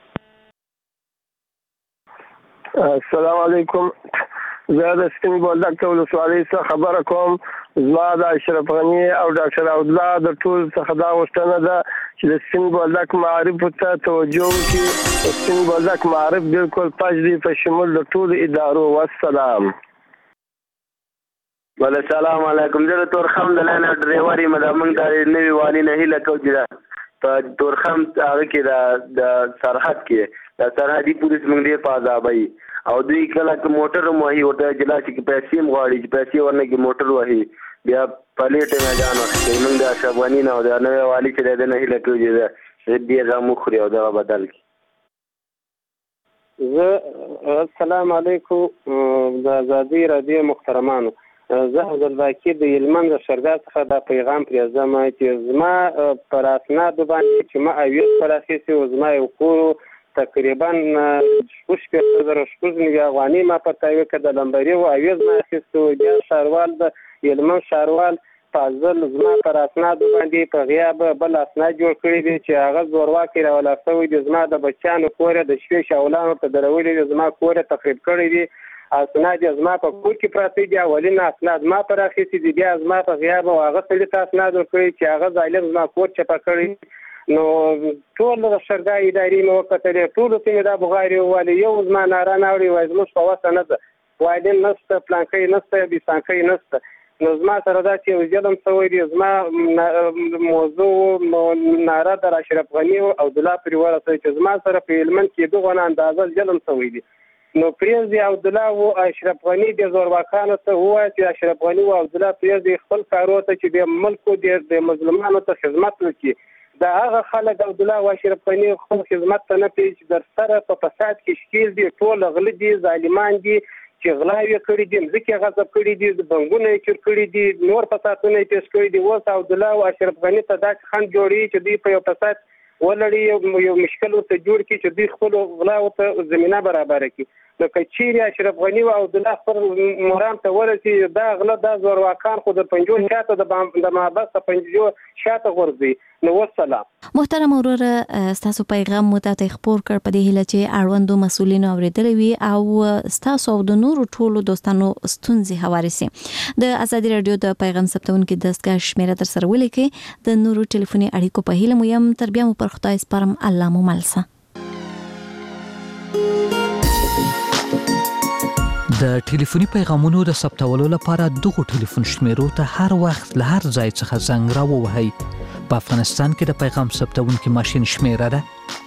السلام علیکم. زه د سپین بولدک ولسوالۍ څخه خبره کوم. زما د اشرف غني او ډاکټر عبدالله د ټول څخه دا غوښتنه ده چې د سپین بولدک معارفو ته توجه وکړي. د سپین بولدک معارف بالکل پاش دي په شمول د ټولو ادارو. والسلام. بله سلام علیکم. زه د تورخم د لاین ډریور یم. دا موږ د نوي والي نه هیله کوو چې په تورخم هغه کې د سرحد کې د سرحدي پولیس موږ ډېر په عذابوي او دوی کله که موټر هم وهي ورته جلا چې پیسې هم غواړي چې پیسې ورنه کې موټر وهي بیا پلیټ یې میدان واخلي. موږ د اشرف غني نه او د نوي والي چې دی د نه هیله کوو چې دې غم وخوري او دغه بدل کړي. السلام علیکم. د ازادۍ رادیو محترمانو، زه عبدالباقي د هلمند د شرګا څخه دا پیغام پرېږدم چې زما پر اسنادو باندې چې ما اویس پر اخیستي و، زما یو کور تقریبا 6,000 افغانۍ ما په تایید کړه. د لمبري و اویز ما اخیستو. بیا ښاروال د هلمند ښاروال فاضل زما پر اسنادو باندې په غیاب بل اسناد جوړ کړي دي چې هغه زورواکي راولاړ شوی دي. زما د بچیانو کور د شپې شاولانو ته درولي دي. زما کور تخریب کړی دي. اسناد زما په کور کې پراته دي. اولین اسناد ما پر اخیستي دي. بیا زما په غیاب او هغه سړي ته اسناد ورکړي چې هغه ظالم زما کور چپه کړی. نو ټول د شرګا ادارې مې وکتلې، ټولو ته مې دا بغارې وویلې. یو زما ناره نه اوري، وایي زموږ په وسه نه ده، وایډن نشته، پلانکۍ نشته، بیسانکۍ نشته. نو زما سره دا چې یو ظلم شوی دی. زما موضوع ناره در اشرف غني او عبدالله پرې ورسوي چې زما سره په هلمند کې دغه اندازه ظلم شوی دی. نو پرېږدي عبدالله او اشرف غني د زورواکانو ته ووایي چې اشرف غني او عبدالله پرېږدي خپل کارو ته چې د ملکو د مظلومانو ته خدمت وکړي. دا هغه خلک عبدالله او اشرف غني خپل خدمت ته نه پېژ در سره په فساد کې ښکېل دي. ټول غله دي، ظالمان دي چې غلاوې کړي دي، مځکې غصب کړي دي، بنګونه یې چور کړي دي، نور فسادونه یې پیش کړي دي. اوس عبدالله او اشرف غني ته داسې خنډ جوړوي چې دوی په یو فساد ولړي، یو مشکل ورته جوړ کړي چې دوی خپلو غلاو ته زمینه برابره کړي. نو که چیرې اشرف غني او عبدالله خپل مرام ته ورسي، دا غله دا زورواکان خو د پنجو شاته د محبس د پنجو شاته غورځي. نو والسلام. محترم وروره، ستاسو پیغام مو ته خپور کړ په دې هیله چې اړوندو مسؤلینو اوریدلی وي او ستاسو او د نورو ټولو دوستانو ستونزې هواري سي. د ازادي رادیو د پیغام ثبتونکو دستګاه شمیره در سره ولیکي. د نورو ټلیفوني اړیکو په هیله مو یم. تر بیا مو پر خدای سپارم. الله مو ملسه. د ټلیفوني پیغامونو د ثبتولو لپاره دغه ټلیفون شمیرو ته هر وخت له هر ځای څخه زنګ راووهئ. په افغانستان کې د پیغام ثبتونکي ماشین شمیره ده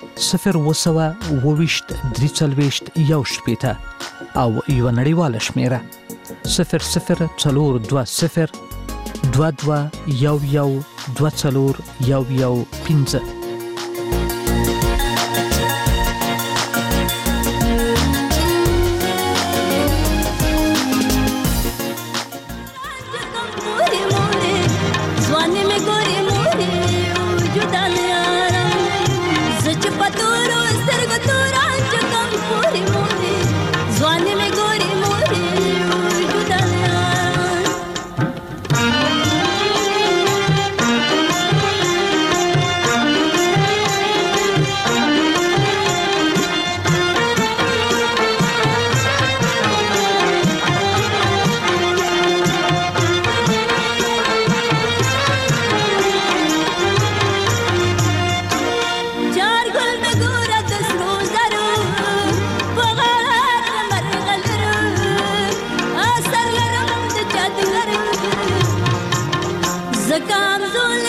022-340-1 او یو نړیواله شمیره 002022112415. चार गुल में गोरा दस रोजा زکام زول